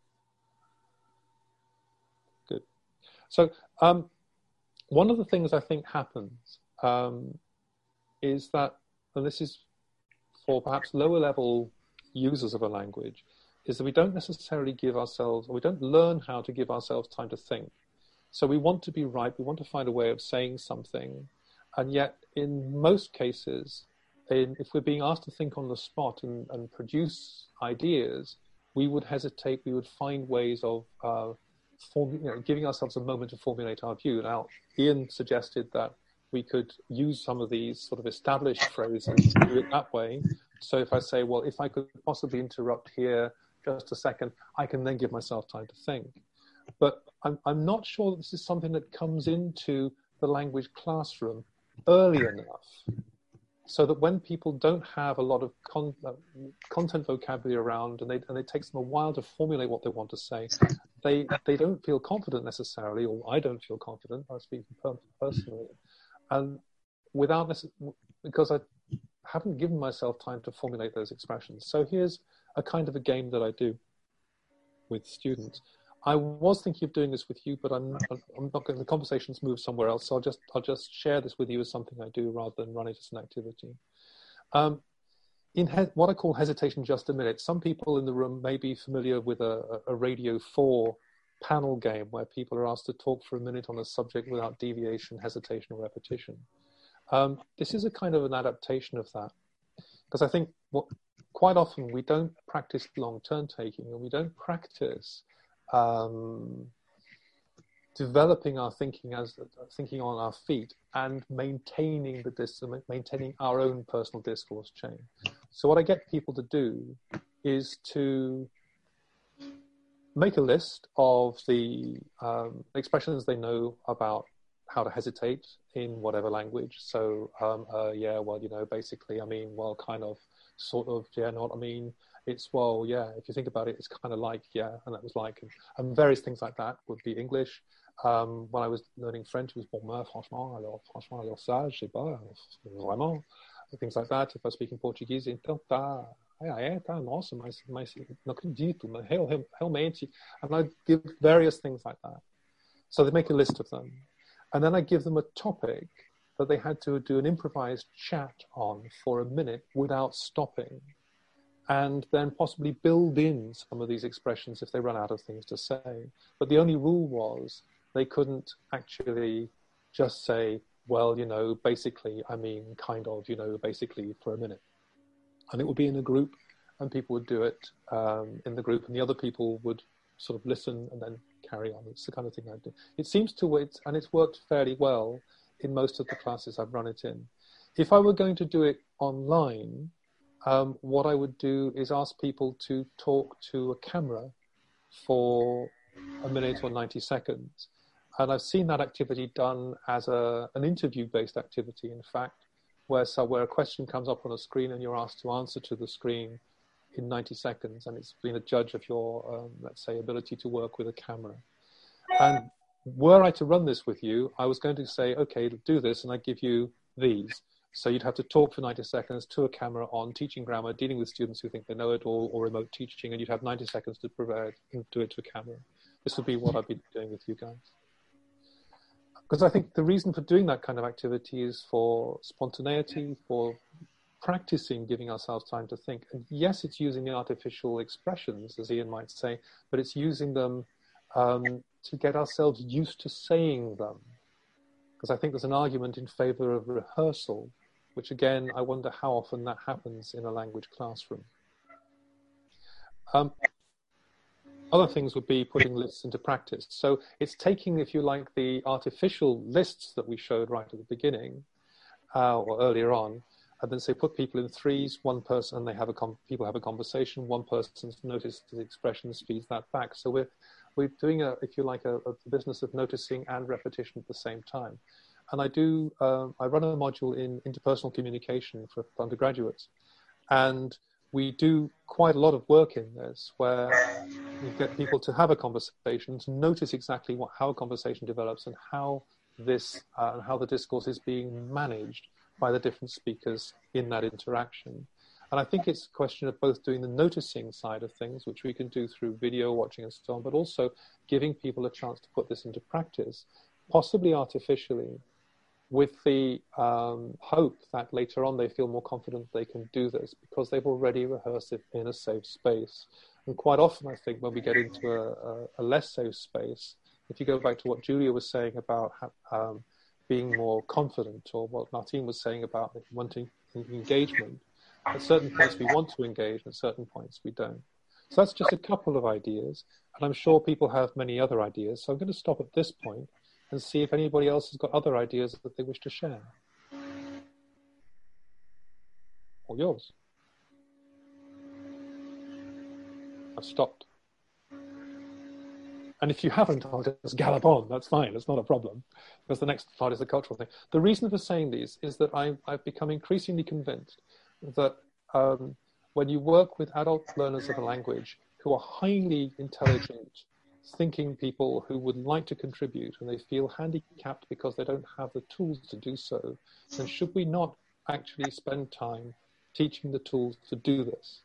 Speaker 1: Good. So um, one of the things I think happens um, is that, and this is for perhaps lower level users of a language, is that we don't necessarily give ourselves, or we don't learn how to give ourselves time to think. So we want to be right, we want to find a way of saying something, and yet in most cases, in, if we're being asked to think on the spot and, and produce ideas, we would hesitate, we would find ways of uh, form, you know, giving ourselves a moment to formulate our view. Now, Ian suggested that we could use some of these sort of established phrases and do it that way. So if I say, well, if I could possibly interrupt here just a second, I can then give myself time to think. But I'm, I'm not sure that this is something that comes into the language classroom early enough, so that when people don't have a lot of con uh, content vocabulary around, and, they, and it takes them a while to formulate what they want to say, they, they don't feel confident necessarily, or I don't feel confident, I speak personally, and without this, because I haven't given myself time to formulate those expressions. So here's a kind of a game that I do with students. I was thinking of doing this with you, but I'm, I'm not going. The conversation's moved somewhere else, so I'll just I'll just share this with you as something I do rather than run it as an activity. Um, in what I call hesitation, just a minute. Some people in the room may be familiar with a, a Radio four panel game where people are asked to talk for a minute on a subject without deviation, hesitation, or repetition. Um, this is a kind of an adaptation of that, because I think what quite often we don't practice long turn taking, and we don't practice Um, developing our thinking as uh, thinking on our feet and maintaining the dis maintaining our own personal discourse chain. So what I get people to do is to make a list of the um, expressions they know about how to hesitate in whatever language. So um, uh, yeah, well, you know, basically, I mean, well, kind of, sort of, yeah, not, I mean. It's, well, yeah, if you think about it, it's kind of like, yeah, and that was like, and, and various things like that would be English. Um, when I was learning French, it was, bon, ben, franchement, alors, franchement, alors ça, je sais pas, vraiment, things like that. If I speak in Portuguese, então tá, é, tá, nossa, mas, mas não acredito, mas realmente, and I give various things like that. So they make a list of them. And then I give them a topic that they had to do an improvised chat on for a minute without stopping, and then possibly build in some of these expressions if they run out of things to say. But the only rule was they couldn't actually just say, well, you know, basically, I mean, kind of, you know, basically for a minute. And it would be in a group, and people would do it um, in the group, and the other people would sort of listen and then carry on. It's the kind of thing I do. It seems to, it's, and it's worked fairly well in most of the classes I've run it in. If I were going to do it online, Um, what I would do is ask people to talk to a camera for a minute or ninety seconds. And I've seen that activity done as a, an interview-based activity, in fact, where, so where a question comes up on a screen and you're asked to answer to the screen in ninety seconds, and it's been a judge of your, um, let's say, ability to work with a camera. And were I to run this with you, I was going to say, okay, do this, and I give you these. So you'd have to talk for ninety seconds to a camera on teaching grammar, dealing with students who think they know it, or, or remote teaching, and you'd have ninety seconds to provide, do it to a camera. This would be what I'd be doing with you guys. Because I think the reason for doing that kind of activity is for spontaneity, for practicing giving ourselves time to think. And yes, it's using the artificial expressions, as Ian might say, but it's using them um, to get ourselves used to saying them. Because I think there's an argument in favor of rehearsal, which again, I wonder how often that happens in a language classroom. Um, other things would be putting lists into practice. So it's taking, if you like, the artificial lists that we showed right at the beginning, uh, or earlier on, and then say put people in threes, one person, and they have a com people have a conversation, one person's noticed the expressions, feeds that back. So we're, we're doing, a, if you like, a, a business of noticing and repetition at the same time. And I do, um, I run a module in interpersonal communication for undergraduates. And we do quite a lot of work in this, where we get people to have a conversation, to notice exactly what, how a conversation develops and how this, uh, how the discourse is being managed by the different speakers in that interaction. And I think it's a question of both doing the noticing side of things, which we can do through video watching and so on, but also giving people a chance to put this into practice, possibly artificially, with the um, hope that later on they feel more confident they can do this because they've already rehearsed it in a safe space. And quite often, I think, when we get into a, a, a less safe space, if you go back to what Julia was saying about um, being more confident, or what Martine was saying about wanting engagement. At certain points we want to engage, and at certain points we don't. So that's just a couple of ideas, and I'm sure people have many other ideas. So I'm going to stop at this point and see if anybody else has got other ideas that they wish to share. Or yours. I've stopped. And if you haven't, I'll just gallop on. That's fine. It's not a problem, because the next part is the cultural thing. The reason for saying these is that I've, I've become increasingly convinced that um, when you work with adult learners of a language who are highly intelligent, thinking people who would like to contribute, and they feel handicapped because they don't have the tools to do so, then should we not actually spend time teaching the tools to do this?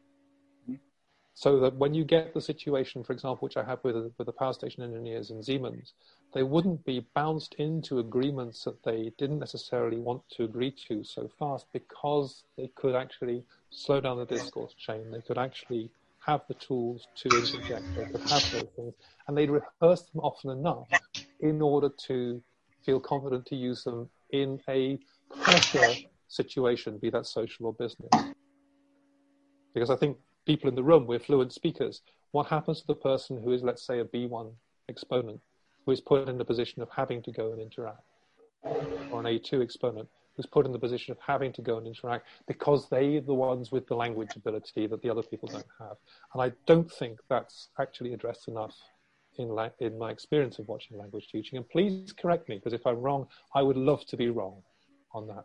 Speaker 1: So that when you get the situation, for example, which I have with, with the power station engineers in Siemens, they wouldn't be bounced into agreements that they didn't necessarily want to agree to so fast, because they could actually slow down the discourse chain. They could actually have the tools to interject. They could have those things. And they'd rehearse them often enough in order to feel confident to use them in a pressure situation, be that social or business. Because I think people in the room, we're fluent speakers. What happens to the person who is, let's say, a B one exponent, who is put in the position of having to go and interact? Or an A two exponent, who's put in the position of having to go and interact because they're the ones with the language ability that the other people don't have. And I don't think that's actually addressed enough in, la- in my experience of watching language teaching. And please correct me, because if I'm wrong, I would love to be wrong on that.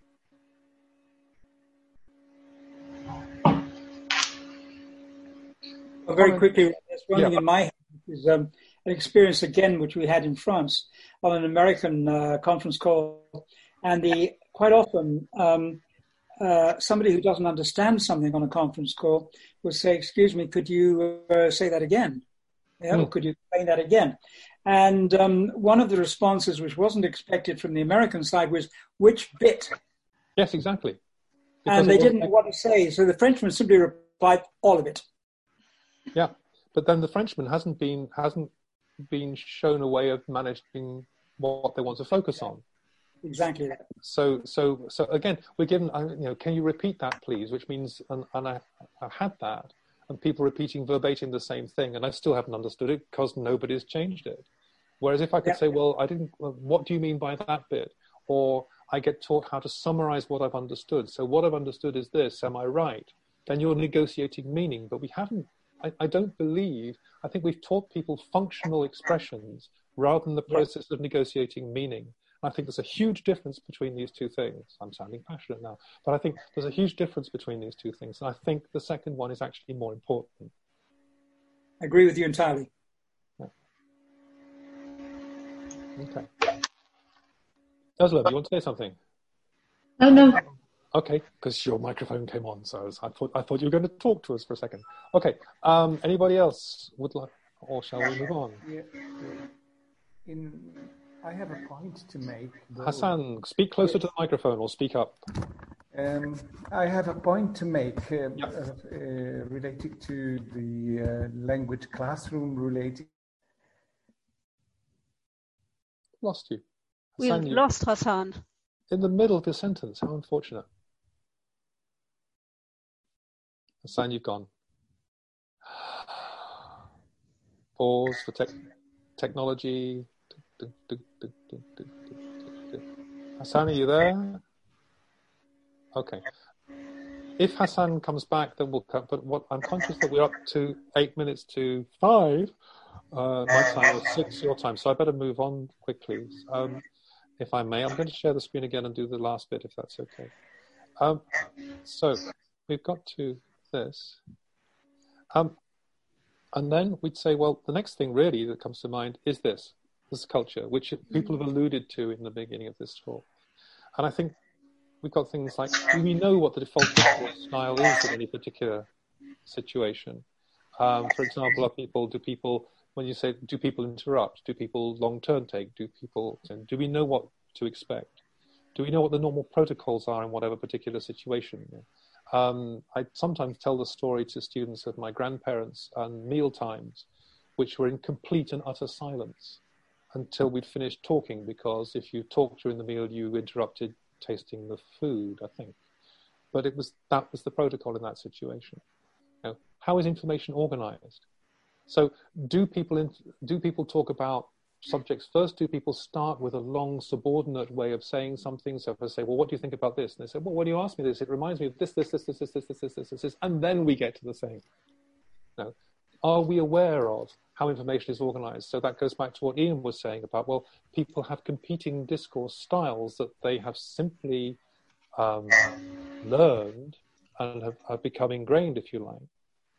Speaker 12: Very quickly, there's one
Speaker 1: yeah.
Speaker 12: thing in my head, which is um, an experience again, which we had in France on an American uh, conference call. And the quite often, um, uh, somebody who doesn't understand something on a conference call will say, excuse me, could you uh, say that again? Yeah, mm. Or could you explain that again? And um, one of the responses, which wasn't expected from the American side, was, which bit?
Speaker 1: Yes, exactly. Because
Speaker 12: and they didn't know what to say. So the Frenchman simply replied, all of it.
Speaker 1: Yeah, but then the Frenchman hasn't been hasn't been shown a way of managing what they want to focus on.
Speaker 12: Exactly.
Speaker 1: So so so again, we're given, you know, can you repeat that, please? Which means, and, and I, I've had that, and people repeating verbatim the same thing, and I still haven't understood it because nobody's changed it. Whereas if I could yeah. say, well, I didn't. Well, what do you mean by that bit? Or I get taught how to summarize what I've understood. So what I've understood is this. Am I right? Then you're negotiating meaning, but we haven't. I, I don't believe, I think we've taught people functional expressions rather than the process yeah. of negotiating meaning. And I think there's a huge difference between these two things. I'm sounding passionate now, but I think there's a huge difference between these two things. And I think the second one is actually more important.
Speaker 12: I agree with you entirely.
Speaker 1: Yeah. Okay. Özlem, you want to say something?
Speaker 2: No, no.
Speaker 1: Okay, because your microphone came on, so I, was, I thought I thought you were going to talk to us for a second. Okay, um, anybody else would like, or shall we move on?
Speaker 6: Yeah. In, I have a point to make. Though.
Speaker 1: Hassan, speak closer yes. to the microphone or speak up.
Speaker 6: Um, I have a point to make uh,
Speaker 1: yep.
Speaker 6: uh, uh, related to the uh, language classroom related.
Speaker 1: Lost you.
Speaker 7: Hassan, We've you... lost Hassan.
Speaker 1: In the middle of the sentence, how unfortunate. Hassan, you've gone. Pause for tech technology. Hassan, are you there? Okay. If Hassan comes back, then we'll cut. But what I'm conscious that we're up to eight minutes to five. Uh, my time or six your time, so I better move on quickly. Um, if I may, I'm going to share the screen again and do the last bit, if that's okay. Um, so we've got to this. Um, and then we'd say, well, the next thing really that comes to mind is this, this culture, which people have alluded to in the beginning of this talk. And I think we've got things like, do we know what the default discourse style is in any particular situation? Um, for example, are people, do people, when you say, do people interrupt? Do people long-term take? Do people, do we know what to expect? Do we know what the normal protocols are in whatever particular situation? Um, I sometimes tell the story to students of my grandparents and meal times, which were in complete and utter silence. until we'd finished talking, because if you talked during the meal, you interrupted tasting the food, I think. But it was that was the protocol in that situation. You know, how is information organized? So do people in, do people talk about subjects first? Do people start with a long subordinate way of saying something? So if I say, well, what do you think about this? And they say, well, when you ask me this, it reminds me of this, this, this, this, this, this, this, this, this, this, and then we get to the saying. No. Are we aware of how information is organized? So that goes back to what Ian was saying about, well, people have competing discourse styles that they have simply um, learned and have, have become ingrained, if you like.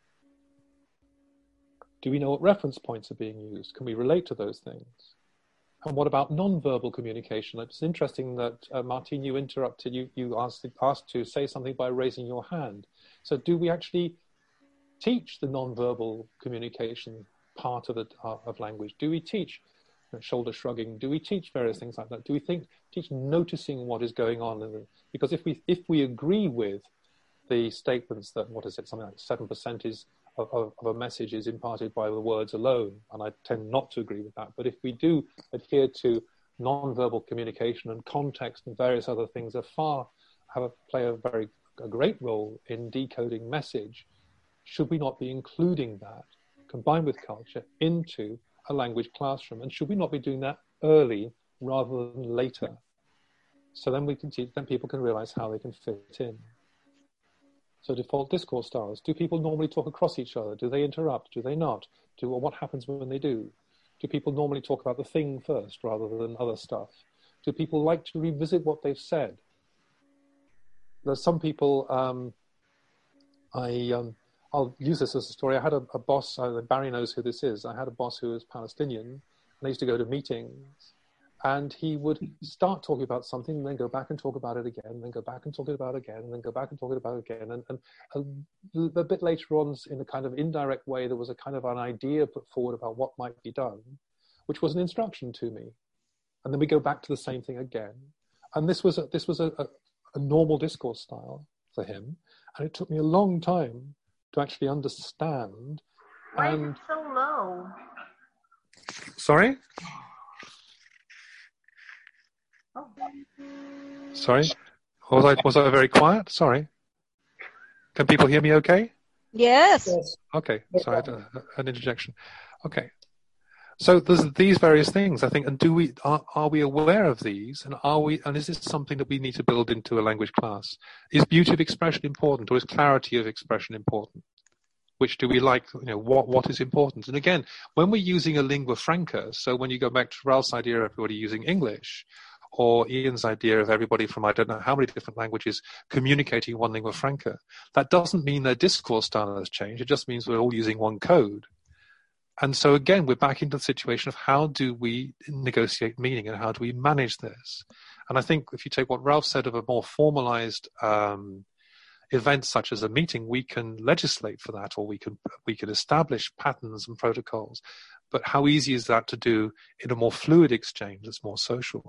Speaker 1: Do we know what reference points are being used? Can we relate to those things? And what about non-verbal communication? It's interesting that, uh, Martine, you interrupted, you, you asked, asked to say something by raising your hand. So do we actually teach the non-verbal communication part of, the, uh, of language? Do we teach you know, shoulder shrugging? Do we teach various things like that? Do we think, teach noticing what is going on? In the, because if we, if we agree with the statements that, what is it, something like seven percent is Of, of a message is imparted by the words alone, and I tend not to agree with that. But if we do adhere to non-verbal communication and context and various other things that far have a, play a very a great role in decoding message, should we not be including that, combined with culture, into a language classroom? And should we not be doing that early rather than later? So then we can teach, then people can realize how they can fit in. So default discourse styles. Do people normally talk across each other? Do they interrupt? Do they not? Do, or what happens when they do? Do people normally talk about the thing first rather than other stuff? Do people like to revisit what they've said? There's some people, um, I, um, I'll use this as a story. I had a, a boss, uh, Barry knows who this is. I had a boss who was Palestinian, and I used to go to meetings, and he would start talking about something and then go back and talk about it again, and then go back and talk about it again, and then go back and talk about it again. And, and a, a bit later on, in a kind of indirect way, there was a kind of an idea put forward about what might be done, which was an instruction to me. And then we go back to the same thing again. And this was a, this was a, a, a normal discourse style for him. And it took me a long time to actually understand.
Speaker 15: Why
Speaker 1: and...
Speaker 15: is it so low?
Speaker 1: Sorry?
Speaker 15: Oh.
Speaker 1: Sorry, was I was I very quiet? Sorry. Can people hear me okay?
Speaker 7: Yes.
Speaker 1: Okay, sorry, I had a, an interjection. Okay, so there's these various things, I think, and do we are, are we aware of these, and are we and is this something that we need to build into a language class? Is beauty of expression important, or is clarity of expression important? Which do we like? You know, what what is important? And again, when we're using a lingua franca, so when you go back to Ralph's idea of everybody using English, or Ian's idea of everybody from I don't know how many different languages communicating one lingua franca, that doesn't mean their discourse style has changed. It just means we're all using one code. And so again, we're back into the situation of how do we negotiate meaning and how do we manage this? And I think if you take what Ralph said of a more formalized um, event such as a meeting, we can legislate for that, or we can we can establish patterns and protocols. But how easy is that to do in a more fluid exchange that's more social?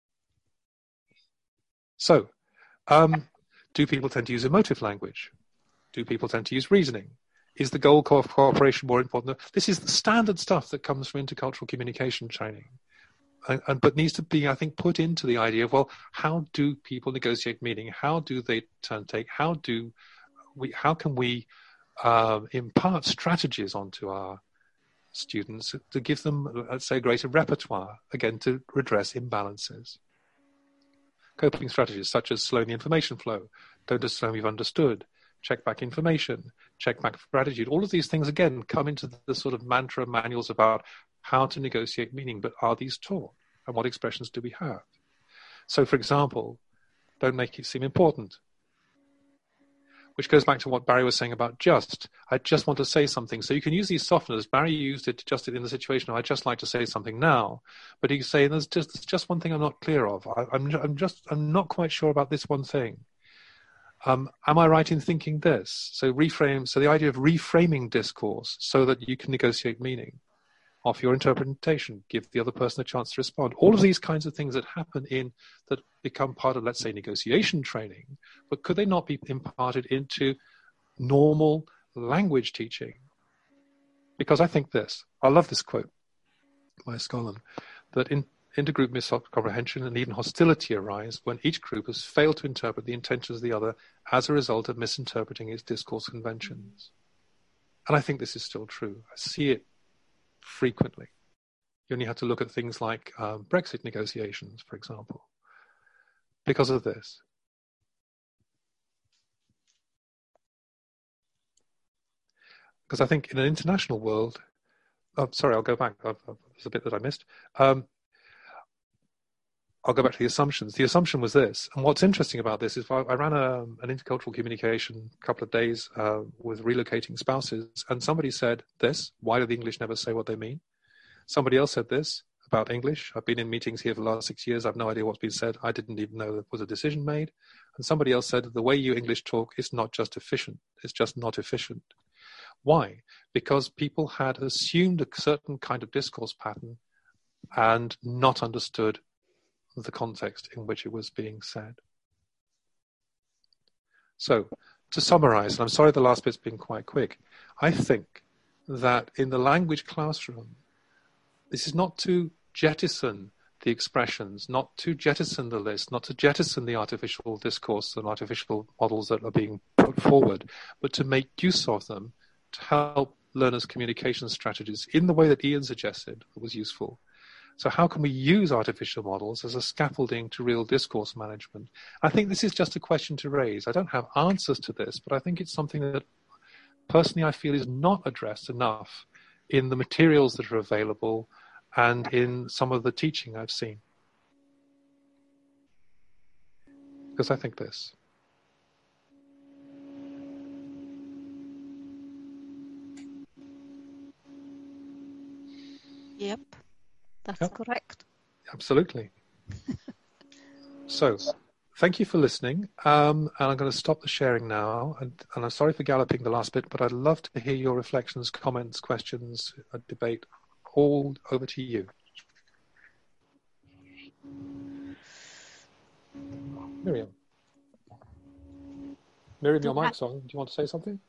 Speaker 1: So, um, do people tend to use emotive language? Do people tend to use reasoning? Is the goal of cooperation more important? This is the standard stuff that comes from intercultural communication training, and, and but needs to be, I think, put into the idea of, well, how do people negotiate meaning? How do they turn take? How do we? How can we uh, impart strategies onto our students to give them, let's say, greater repertoire, again, to redress imbalances? Coping strategies such as slowing the information flow, don't assume you've understood, check back information, check back for attitude. All of these things, again, come into the sort of mantra manuals about how to negotiate meaning, but are these taught? And what expressions do we have? So, for example, don't make it seem important. Which goes back to what Barry was saying about just. I just want to say something. So you can use these softeners. Barry used it just in the situation of, I'd just like to say something now. But he's saying, there's just, there's just one thing I'm not clear of. I, I'm, I'm just, I'm not quite sure about this one thing. Um, am I right in thinking this? So reframe, so the idea of reframing discourse so that you can negotiate meaning. Offer your interpretation, give the other person a chance to respond. All of these kinds of things that happen in, that become part of, let's say, negotiation training, but could they not be imparted into normal language teaching? Because I think this, I love this quote by Skolin, that in, intergroup miscomprehension and even hostility arise when each group has failed to interpret the intentions of the other as a result of misinterpreting its discourse conventions. And I think this is still true. I see it frequently. You only have to look at things like um, Brexit negotiations, for example, because of this. Because I think in an international world, oh, sorry, I'll go back. I've, I've, there's a bit that I missed. Um, I'll go back to the assumptions. The assumption was this, and what's interesting about this is I, I ran a, an intercultural communication a couple of days uh, with relocating spouses, and somebody said this: why do the English never say what they mean? Somebody else said this about English: I've been in meetings here for the last six years. I've no idea what's been said. I didn't even know there was a decision made. And somebody else said the way you English talk is not just efficient; it's just not efficient. Why? Because people had assumed a certain kind of discourse pattern and not understood the context in which it was being said. So, to summarize, and I'm sorry the last bit's been quite quick, I think that in the language classroom, this is not to jettison the expressions, not to jettison the list, not to jettison the artificial discourse and artificial models that are being put forward, but to make use of them to help learners' communication strategies in the way that Ian suggested that was useful. So how can we use artificial models as a scaffolding to real discourse management? I think this is just a question to raise. I don't have answers to this, but I think it's something that personally I feel is not addressed enough in the materials that are available and in some of the teaching I've seen. Because I think this.
Speaker 7: Yep. That's
Speaker 1: yep.
Speaker 7: correct.
Speaker 1: Absolutely. So, thank you for listening. Um, and I'm going to stop the sharing now. And, and I'm sorry for galloping the last bit, but I'd love to hear your reflections, comments, questions, a debate. All over to you. Miriam. Miriam, your mic's on. Do you want to say something?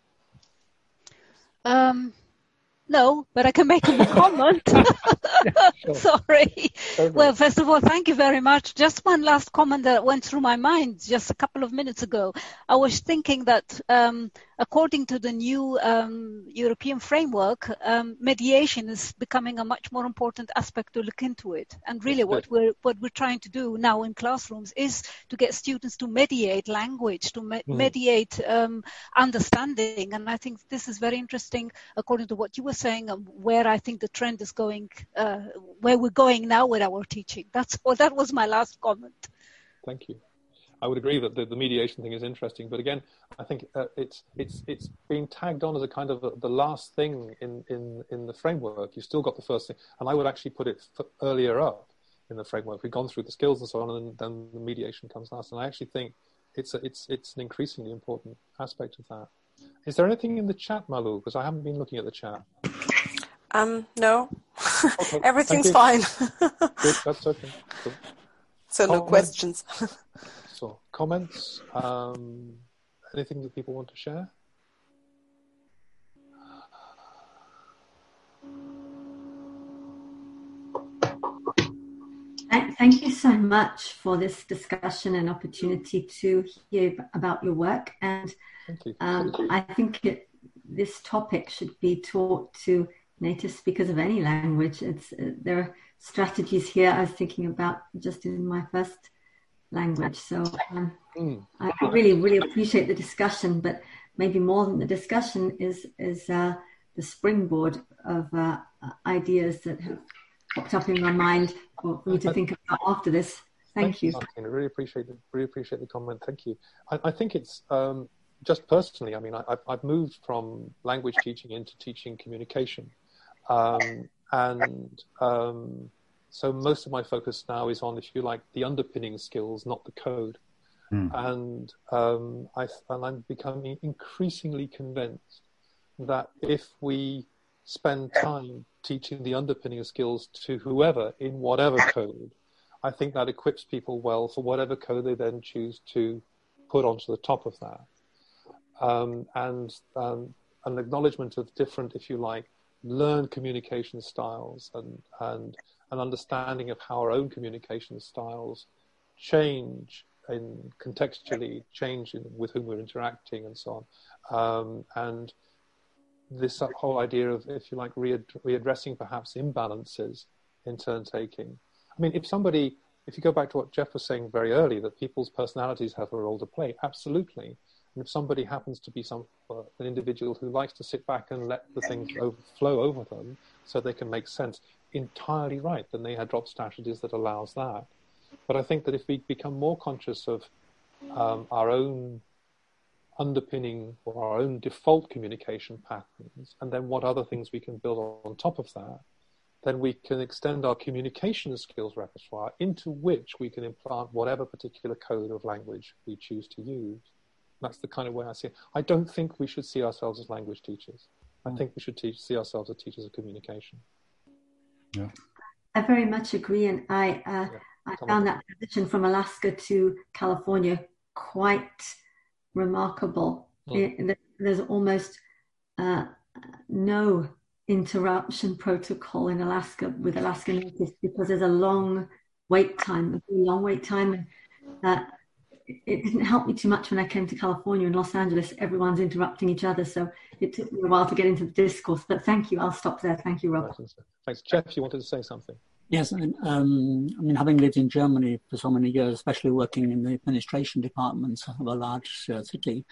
Speaker 7: Um. No, but I can make a comment.
Speaker 1: Yeah, sure.
Speaker 7: Sorry.
Speaker 1: Totally.
Speaker 7: Well, first of all, thank you very much. Just one last comment that went through my mind just a couple of minutes ago. I was thinking that um, according to the new um, European framework, um, mediation is becoming a much more important aspect to look into it. And really what we're, what we're trying to do now in classrooms is to get students to mediate language, to me- mm. mediate um, understanding. And I think this is very interesting according to what you were saying, um, where I think the trend is going, uh, where we're going now with our teaching. That's well, that was my last comment.
Speaker 1: Thank you. I would agree that the, the mediation thing is interesting, but again, I think uh, it's it's it's being tagged on as a kind of a, the last thing in, in, in the framework. You've still got the first thing, and I would actually put it f- earlier up in the framework. We've gone through the skills and so on, and then the mediation comes last. And I actually think it's a, it's it's an increasingly important aspect of that. Is there anything in the chat, Malu? Because I haven't been looking at the chat.
Speaker 8: Um, no.
Speaker 1: Okay,
Speaker 8: Everything's fine.
Speaker 1: Good, that's okay. Cool.
Speaker 8: So
Speaker 1: Comments?
Speaker 8: No questions.
Speaker 1: So comments, um, anything that people want to share?
Speaker 13: Thank you so much for this discussion and opportunity to hear about your work. And um, I think it, this topic should be taught to native speakers of any language. It's uh, there are strategies here I was thinking about just in my first language. So um, mm. I really, really appreciate the discussion, but maybe more than the discussion is, is uh, the springboard of uh, ideas that have popped up in my mind for me to think about after this. Thank, Thank you.
Speaker 1: Martin. I really appreciate it. Really appreciate the comment. Thank you. I, I think it's um, just personally. I mean, I, I've moved from language teaching into teaching communication, um, and um, so most of my focus now is on, if you like, the underpinning skills, not the code. Mm. And um, I, and I'm becoming increasingly convinced that if we spend time teaching the underpinning skills to whoever in whatever code, I think that equips people well for whatever code they then choose to put onto the top of that. Um, and um, an acknowledgement of different, if you like, learned communication styles and, and an understanding of how our own communication styles change in contextually, change in, with whom we're interacting and so on. Um, and this whole idea of, if you like, read, readdressing perhaps imbalances in turn taking. I mean, if somebody, if you go back to what Jeff was saying very early, that people's personalities have a role to play, absolutely. And if somebody happens to be some uh, an individual who likes to sit back and let the things over, flow over them so they can make sense, entirely right, then they adopt strategies that allows that. But I think that if we become more conscious of um, our own underpinning or our own default communication patterns, and then what other things we can build on top of that, then we can extend our communication skills repertoire into which we can implant whatever particular code of language we choose to use. That's the kind of way I see it. I don't think we should see ourselves as language teachers. I think we should teach, see ourselves as teachers of communication.
Speaker 3: Yeah,
Speaker 13: I very much agree, and I uh,
Speaker 1: yeah.
Speaker 13: I found that transition from Alaska to California quite remarkable. Mm. It, there's almost uh, no interruption protocol in Alaska with Alaska Natives because there's a long wait time, a very long wait time. And, uh, it, it didn't help me too much when I came to California and Los Angeles. Everyone's interrupting each other, so it took me a while to get into the discourse. But thank you. I'll stop there. Thank you, Rob.
Speaker 1: Thanks. Jeff, you wanted to say something?
Speaker 4: Yes, um, I mean, having lived in Germany for so many years, especially working in the administration departments of a large uh, city,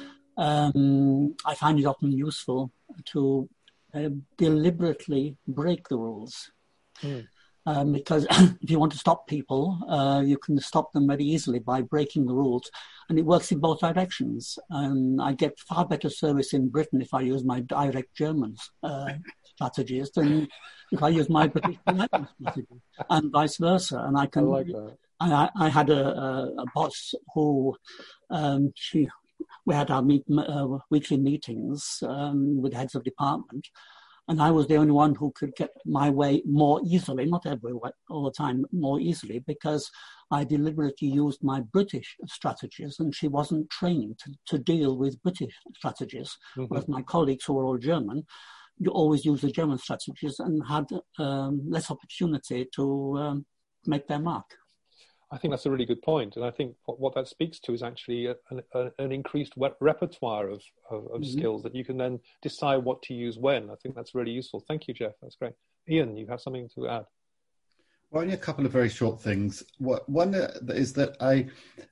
Speaker 4: um, I find it often useful to uh, deliberately break the rules. Mm. Um, because if you want to stop people, uh, you can stop them very easily by breaking the rules. And it works in both directions. And I get far better service in Britain if I use my direct German uh, strategies than if I use my British strategy, and vice versa. And I can. I like that. I, I had a, a, a boss who um, she we had our meet, uh, weekly meetings um, with heads of department, and I was the only one who could get my way more easily, not every all the time, more easily, because I deliberately used my British strategies, and she wasn't trained to, to deal with British strategies. Mm-hmm. Whereas my colleagues who were all German, you always use the German strategies and had um, less opportunity to um, make their mark.
Speaker 1: I think that's a really good point. And I think what, what that speaks to is actually a, a, an increased repertoire of, of, of mm-hmm. skills that you can then decide what to use when. I think that's really useful. Thank you, Jeff. That's great. Ian, you have something to add?
Speaker 3: Well, only a couple of very short things. One is that I,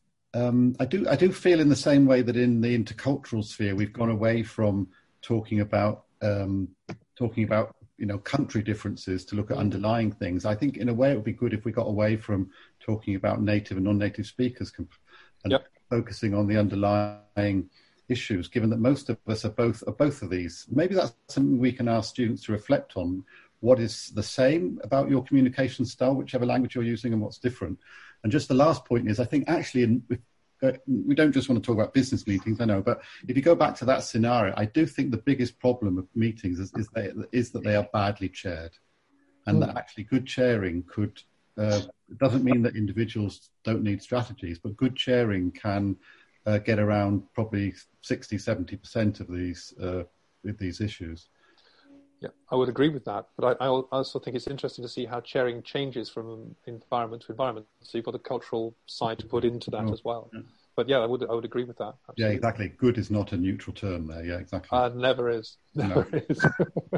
Speaker 3: um, I do, I do feel in the same way that in the intercultural sphere, we've gone away from talking about um, talking about you know country differences to look at underlying things. I think in a way it would be good if we got away from talking about native and non-native speakers and yep. focusing on the underlying issues. Given that most of us are both are both of these, maybe that's something we can ask students to reflect on. What is the same about your communication style, whichever language you're using, and what's different? And just the last point is, I think actually, in, uh, we don't just want to talk about business meetings, I know, but if you go back to that scenario, I do think the biggest problem of meetings is, is, they, is that they are badly chaired. And mm. that actually good chairing could, uh, doesn't mean that individuals don't need strategies, but good chairing can uh, get around probably sixty, seventy percent of these, uh, with these issues.
Speaker 1: Yeah, I would agree with that. But I, I also think it's interesting to see how chairing changes from environment to environment. So you've got the cultural side to put into that oh, as well. Yeah. But yeah, I would I would agree with that. Absolutely.
Speaker 3: Yeah, exactly. Good is not a neutral term there. Yeah, exactly.
Speaker 1: Uh, never is. Never no. is.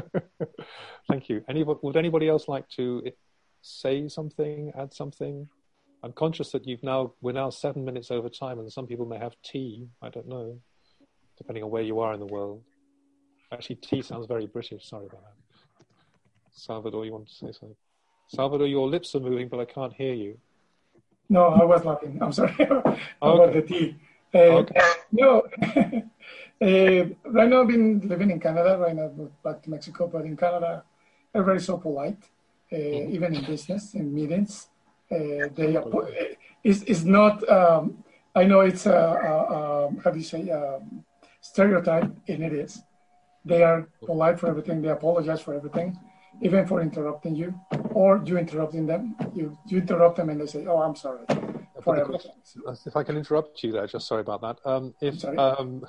Speaker 1: Thank you. Anybody, would anybody else like to say something, add something? I'm conscious that you've now we're now seven minutes over time, and some people may have tea. I don't know, depending on where you are in the world. Actually, tea sounds very British. Sorry about that. Salvador, you want to say something? Salvador, your lips are moving, but I can't hear you.
Speaker 14: No, I was laughing. I'm sorry about
Speaker 1: okay.
Speaker 14: the tea. Uh,
Speaker 1: okay.
Speaker 14: No, uh, right now I've been living in Canada. Right now, moved back to Mexico, but in Canada, they're very so polite, uh, mm-hmm. even in business, in meetings. Uh, they are, it's, it's not, um, I know it's a, a, a how do you say, um, stereotype, and it is. They are polite for everything. They apologize for everything, even for interrupting you, or you interrupting them. You you interrupt them and they say, "Oh, I'm sorry." For everything.
Speaker 1: If I can interrupt you there, just sorry about that. Um, if um,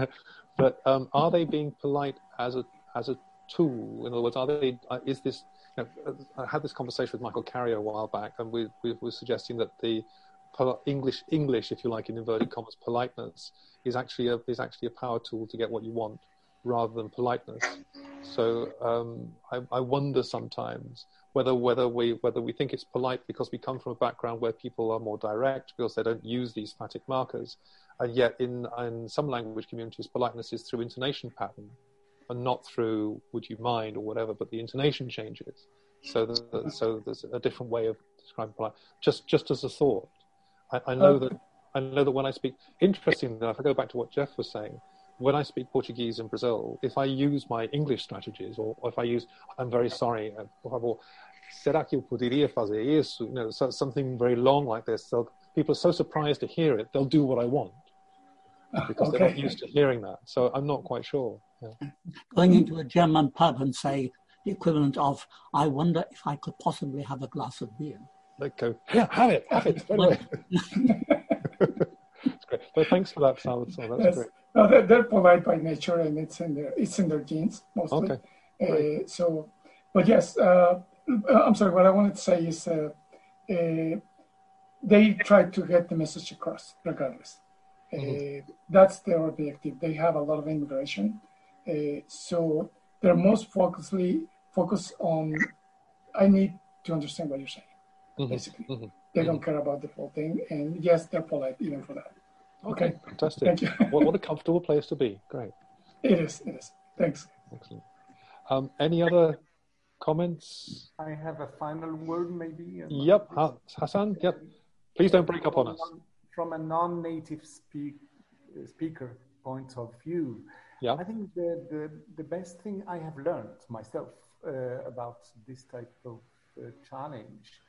Speaker 1: but um, are they being polite as a as a tool? In other words, are they? Is this you know, I had this conversation with Michael Carrier a while back, and we, we were suggesting that the English, English, if you like, in inverted commas, politeness is actually a is actually a power tool to get what you want, rather than politeness. So um, I, I wonder sometimes whether whether we whether we think it's polite because we come from a background where people are more direct because they don't use these phonetic markers, and yet in in some language communities, politeness is through intonation pattern, and not through "would you mind" or whatever, but the intonation changes. So the, so there's a different way of describing polite. Just just as a thought. I, I know that I know that when I speak, interestingly enough, if I go back to what Jeff was saying, when I speak Portuguese in Brazil, if I use my English strategies, or if I use, I'm very sorry, por favor, será que eu poderia fazer isso? You know, so, something very long like this. So people are so surprised to hear it, they'll do what I want because okay. they're not used to hearing that. So I'm not quite sure. Yeah.
Speaker 4: Going into a German pub and say the equivalent of, I wonder if I could possibly have a glass of beer.
Speaker 1: They go, yeah, have it, have it. Anyway. That's great. But thanks for that, Salvatore. That's yes. great.
Speaker 14: No, they're, they're polite by nature, and it's in their it's in their genes mostly.
Speaker 1: Okay.
Speaker 14: Uh, so, but yes, uh, I'm sorry. What I wanted to say is, uh, uh, they try to get the message across, regardless. Mm-hmm. Uh, that's their objective. They have a lot of immigration, uh, so they're most focusedly focused on. I need to understand what you're saying. Mm-hmm. Basically, mm-hmm. they don't care about the whole thing, and yes, they're polite even for that.
Speaker 1: Okay, okay. Fantastic.
Speaker 14: Thank you.
Speaker 1: what, what a comfortable place to be. Great.
Speaker 14: It is. It is. Thanks.
Speaker 1: Excellent. Um, any other comments?
Speaker 6: I have a final word, maybe.
Speaker 1: Yep, Hassan. Yep. Please don't break up on us.
Speaker 6: From a non-native speak, speaker point of view,
Speaker 1: yeah.
Speaker 6: I think the, the the best thing I have learned myself uh, about this type of uh, challenge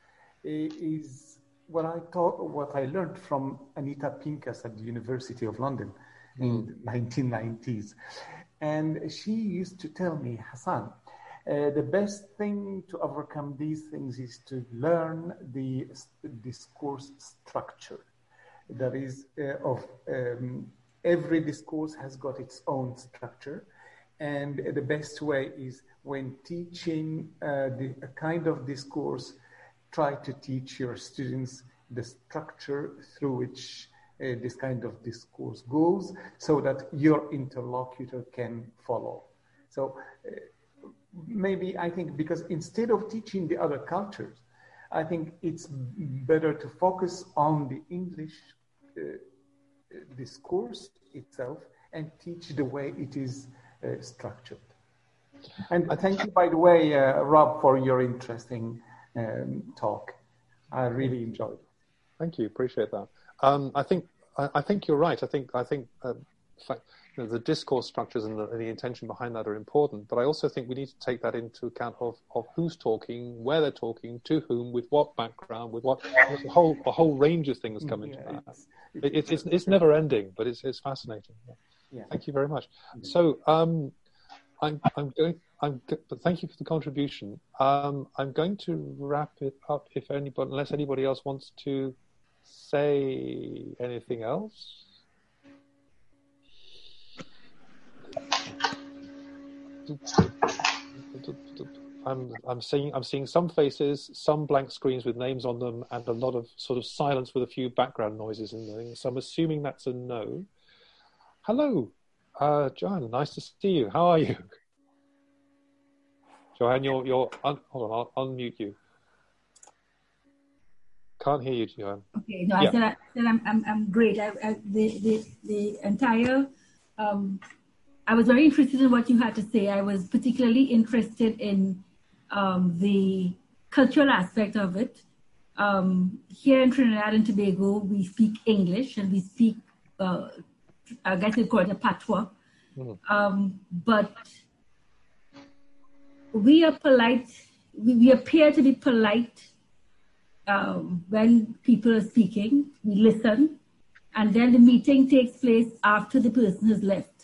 Speaker 6: is what I taught, what I learned from Anita Pincus at the University of London mm. in the nineteen nineties. And she used to tell me, Hassan, uh, the best thing to overcome these things is to learn the discourse structure. That is, uh, of um, every discourse has got its own structure. And the best way is when teaching uh, the, a kind of discourse, try to teach your students the structure through which uh, this kind of discourse goes so that your interlocutor can follow. So uh, maybe I think because instead of teaching the other cultures, I think it's better to focus on the English uh, discourse itself and teach the way it is uh, structured. And thank you, by the way, uh, Rob, for your interesting Um, talk. I really enjoyed it.
Speaker 1: Thank you. Appreciate that. Um, I think I, I think you're right. I think I think uh, fact, you know, the discourse structures and the, and the intention behind that are important. But I also think we need to take that into account of, of who's talking, where they're talking, to whom, with what background, with what there's a whole a whole range of things come into yeah, that. It's it's, it's, it's, it's never ending, but it's it's fascinating. Yeah. Yeah. Thank you very much. Mm-hmm. So um, I'm I'm going. I'm, but thank you for the contribution. Um, I'm going to wrap it up if anybody, unless anybody else wants to say anything else. I'm I'm seeing I'm seeing some faces, some blank screens with names on them, and a lot of sort of silence with a few background noises in there. So I'm assuming that's a no. Hello, uh, Joanne. Nice to see you. How are you? Joanne, you're, you're un, hold on, I'll unmute you. Can't hear you, Joanne.
Speaker 16: Okay, no,
Speaker 1: yeah.
Speaker 16: I said, I said I'm, I'm, I'm great. I, I, the, the, the entire, um, I was very interested in what you had to say. I was particularly interested in um, the cultural aspect of it. Um, here in Trinidad and Tobago, we speak English and we speak, uh, I guess we call it a patois. Mm-hmm. Um, but we are polite, we, we appear to be polite um, when people are speaking, we listen, and then the meeting takes place after the person has left.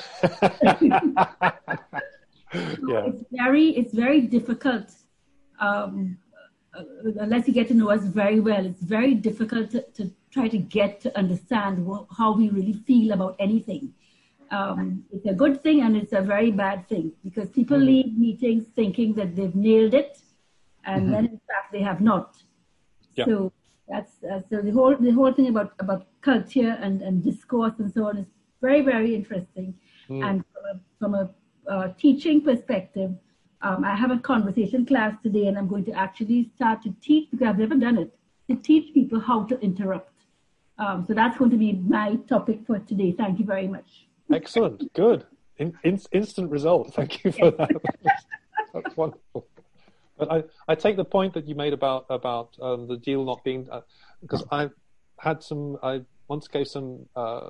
Speaker 16: So yeah. It's very, it's very difficult, um, uh, unless you get to know us very well, it's very difficult to, to try to get to understand what, how we really feel about anything. Um, it's a good thing and it's a very bad thing because people mm-hmm. leave meetings thinking that they've nailed it and
Speaker 3: Mhm.
Speaker 16: then in fact they have not.
Speaker 1: Yeah.
Speaker 16: So that's uh, so the whole the whole thing about about culture and and discourse and so on is very very interesting.
Speaker 1: Mm.
Speaker 16: And from a, from a uh, teaching perspective, um, I have a conversation class today, and I'm going to actually start to teach, because I've never done it, to teach people how to interrupt. Um, so that's going to be my topic for today. Thank you very much.
Speaker 1: Excellent. Good. In, in, instant result. Thank you for that. That's wonderful. But I, I take the point that you made about about um, the deal not being, uh, because I had some, I once gave some, uh,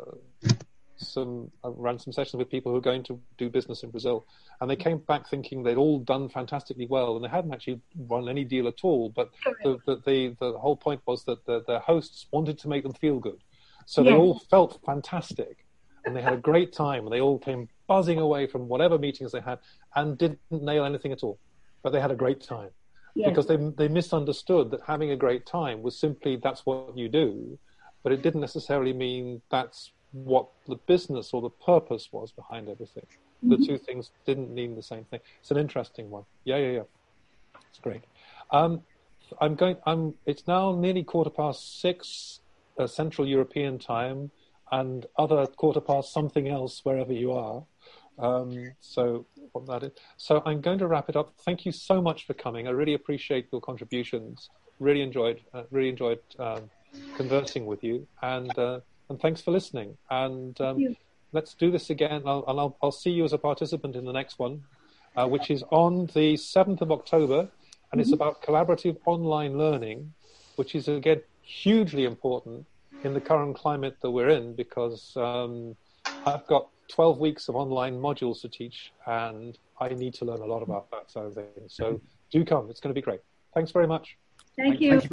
Speaker 1: some, I ran some sessions with people who were going to do business in Brazil, and they came back thinking they'd all done fantastically well, and they hadn't actually run any deal at all. But the the the, the whole point was that the, their hosts wanted to make them feel good, so they
Speaker 16: Yeah.
Speaker 1: all felt fantastic, and they had a great time, and they all came buzzing away from whatever meetings they had, and didn't nail anything at all, but they had a great time.
Speaker 16: Yes.
Speaker 1: Because they they misunderstood that having a great time was simply that's what you do, but it didn't necessarily mean that's what the business or the purpose was behind everything. The
Speaker 16: Mhm.
Speaker 1: two things didn't mean the same thing. It's an interesting one. Yeah, yeah, yeah. It's great. Um, I'm going. I'm. It's now nearly quarter past six uh, Central European time, and other quarter past something else wherever you are. Um, so what that is. So I'm going to wrap it up. Thank you so much for coming. I really appreciate your contributions. Really enjoyed. Uh, really enjoyed um, conversing with you, and uh, and thanks for listening. And um, let's do this again. I'll, and I'll I'll see you as a participant in the next one, uh, which is on the seventh of October, and it's about collaborative online learning, which is again hugely important in the current climate that we're in, because um, I've got twelve weeks of online modules to teach, and I need to learn a lot about that side of things. So do come. It's going to be great. Thanks very much.
Speaker 16: Thank you.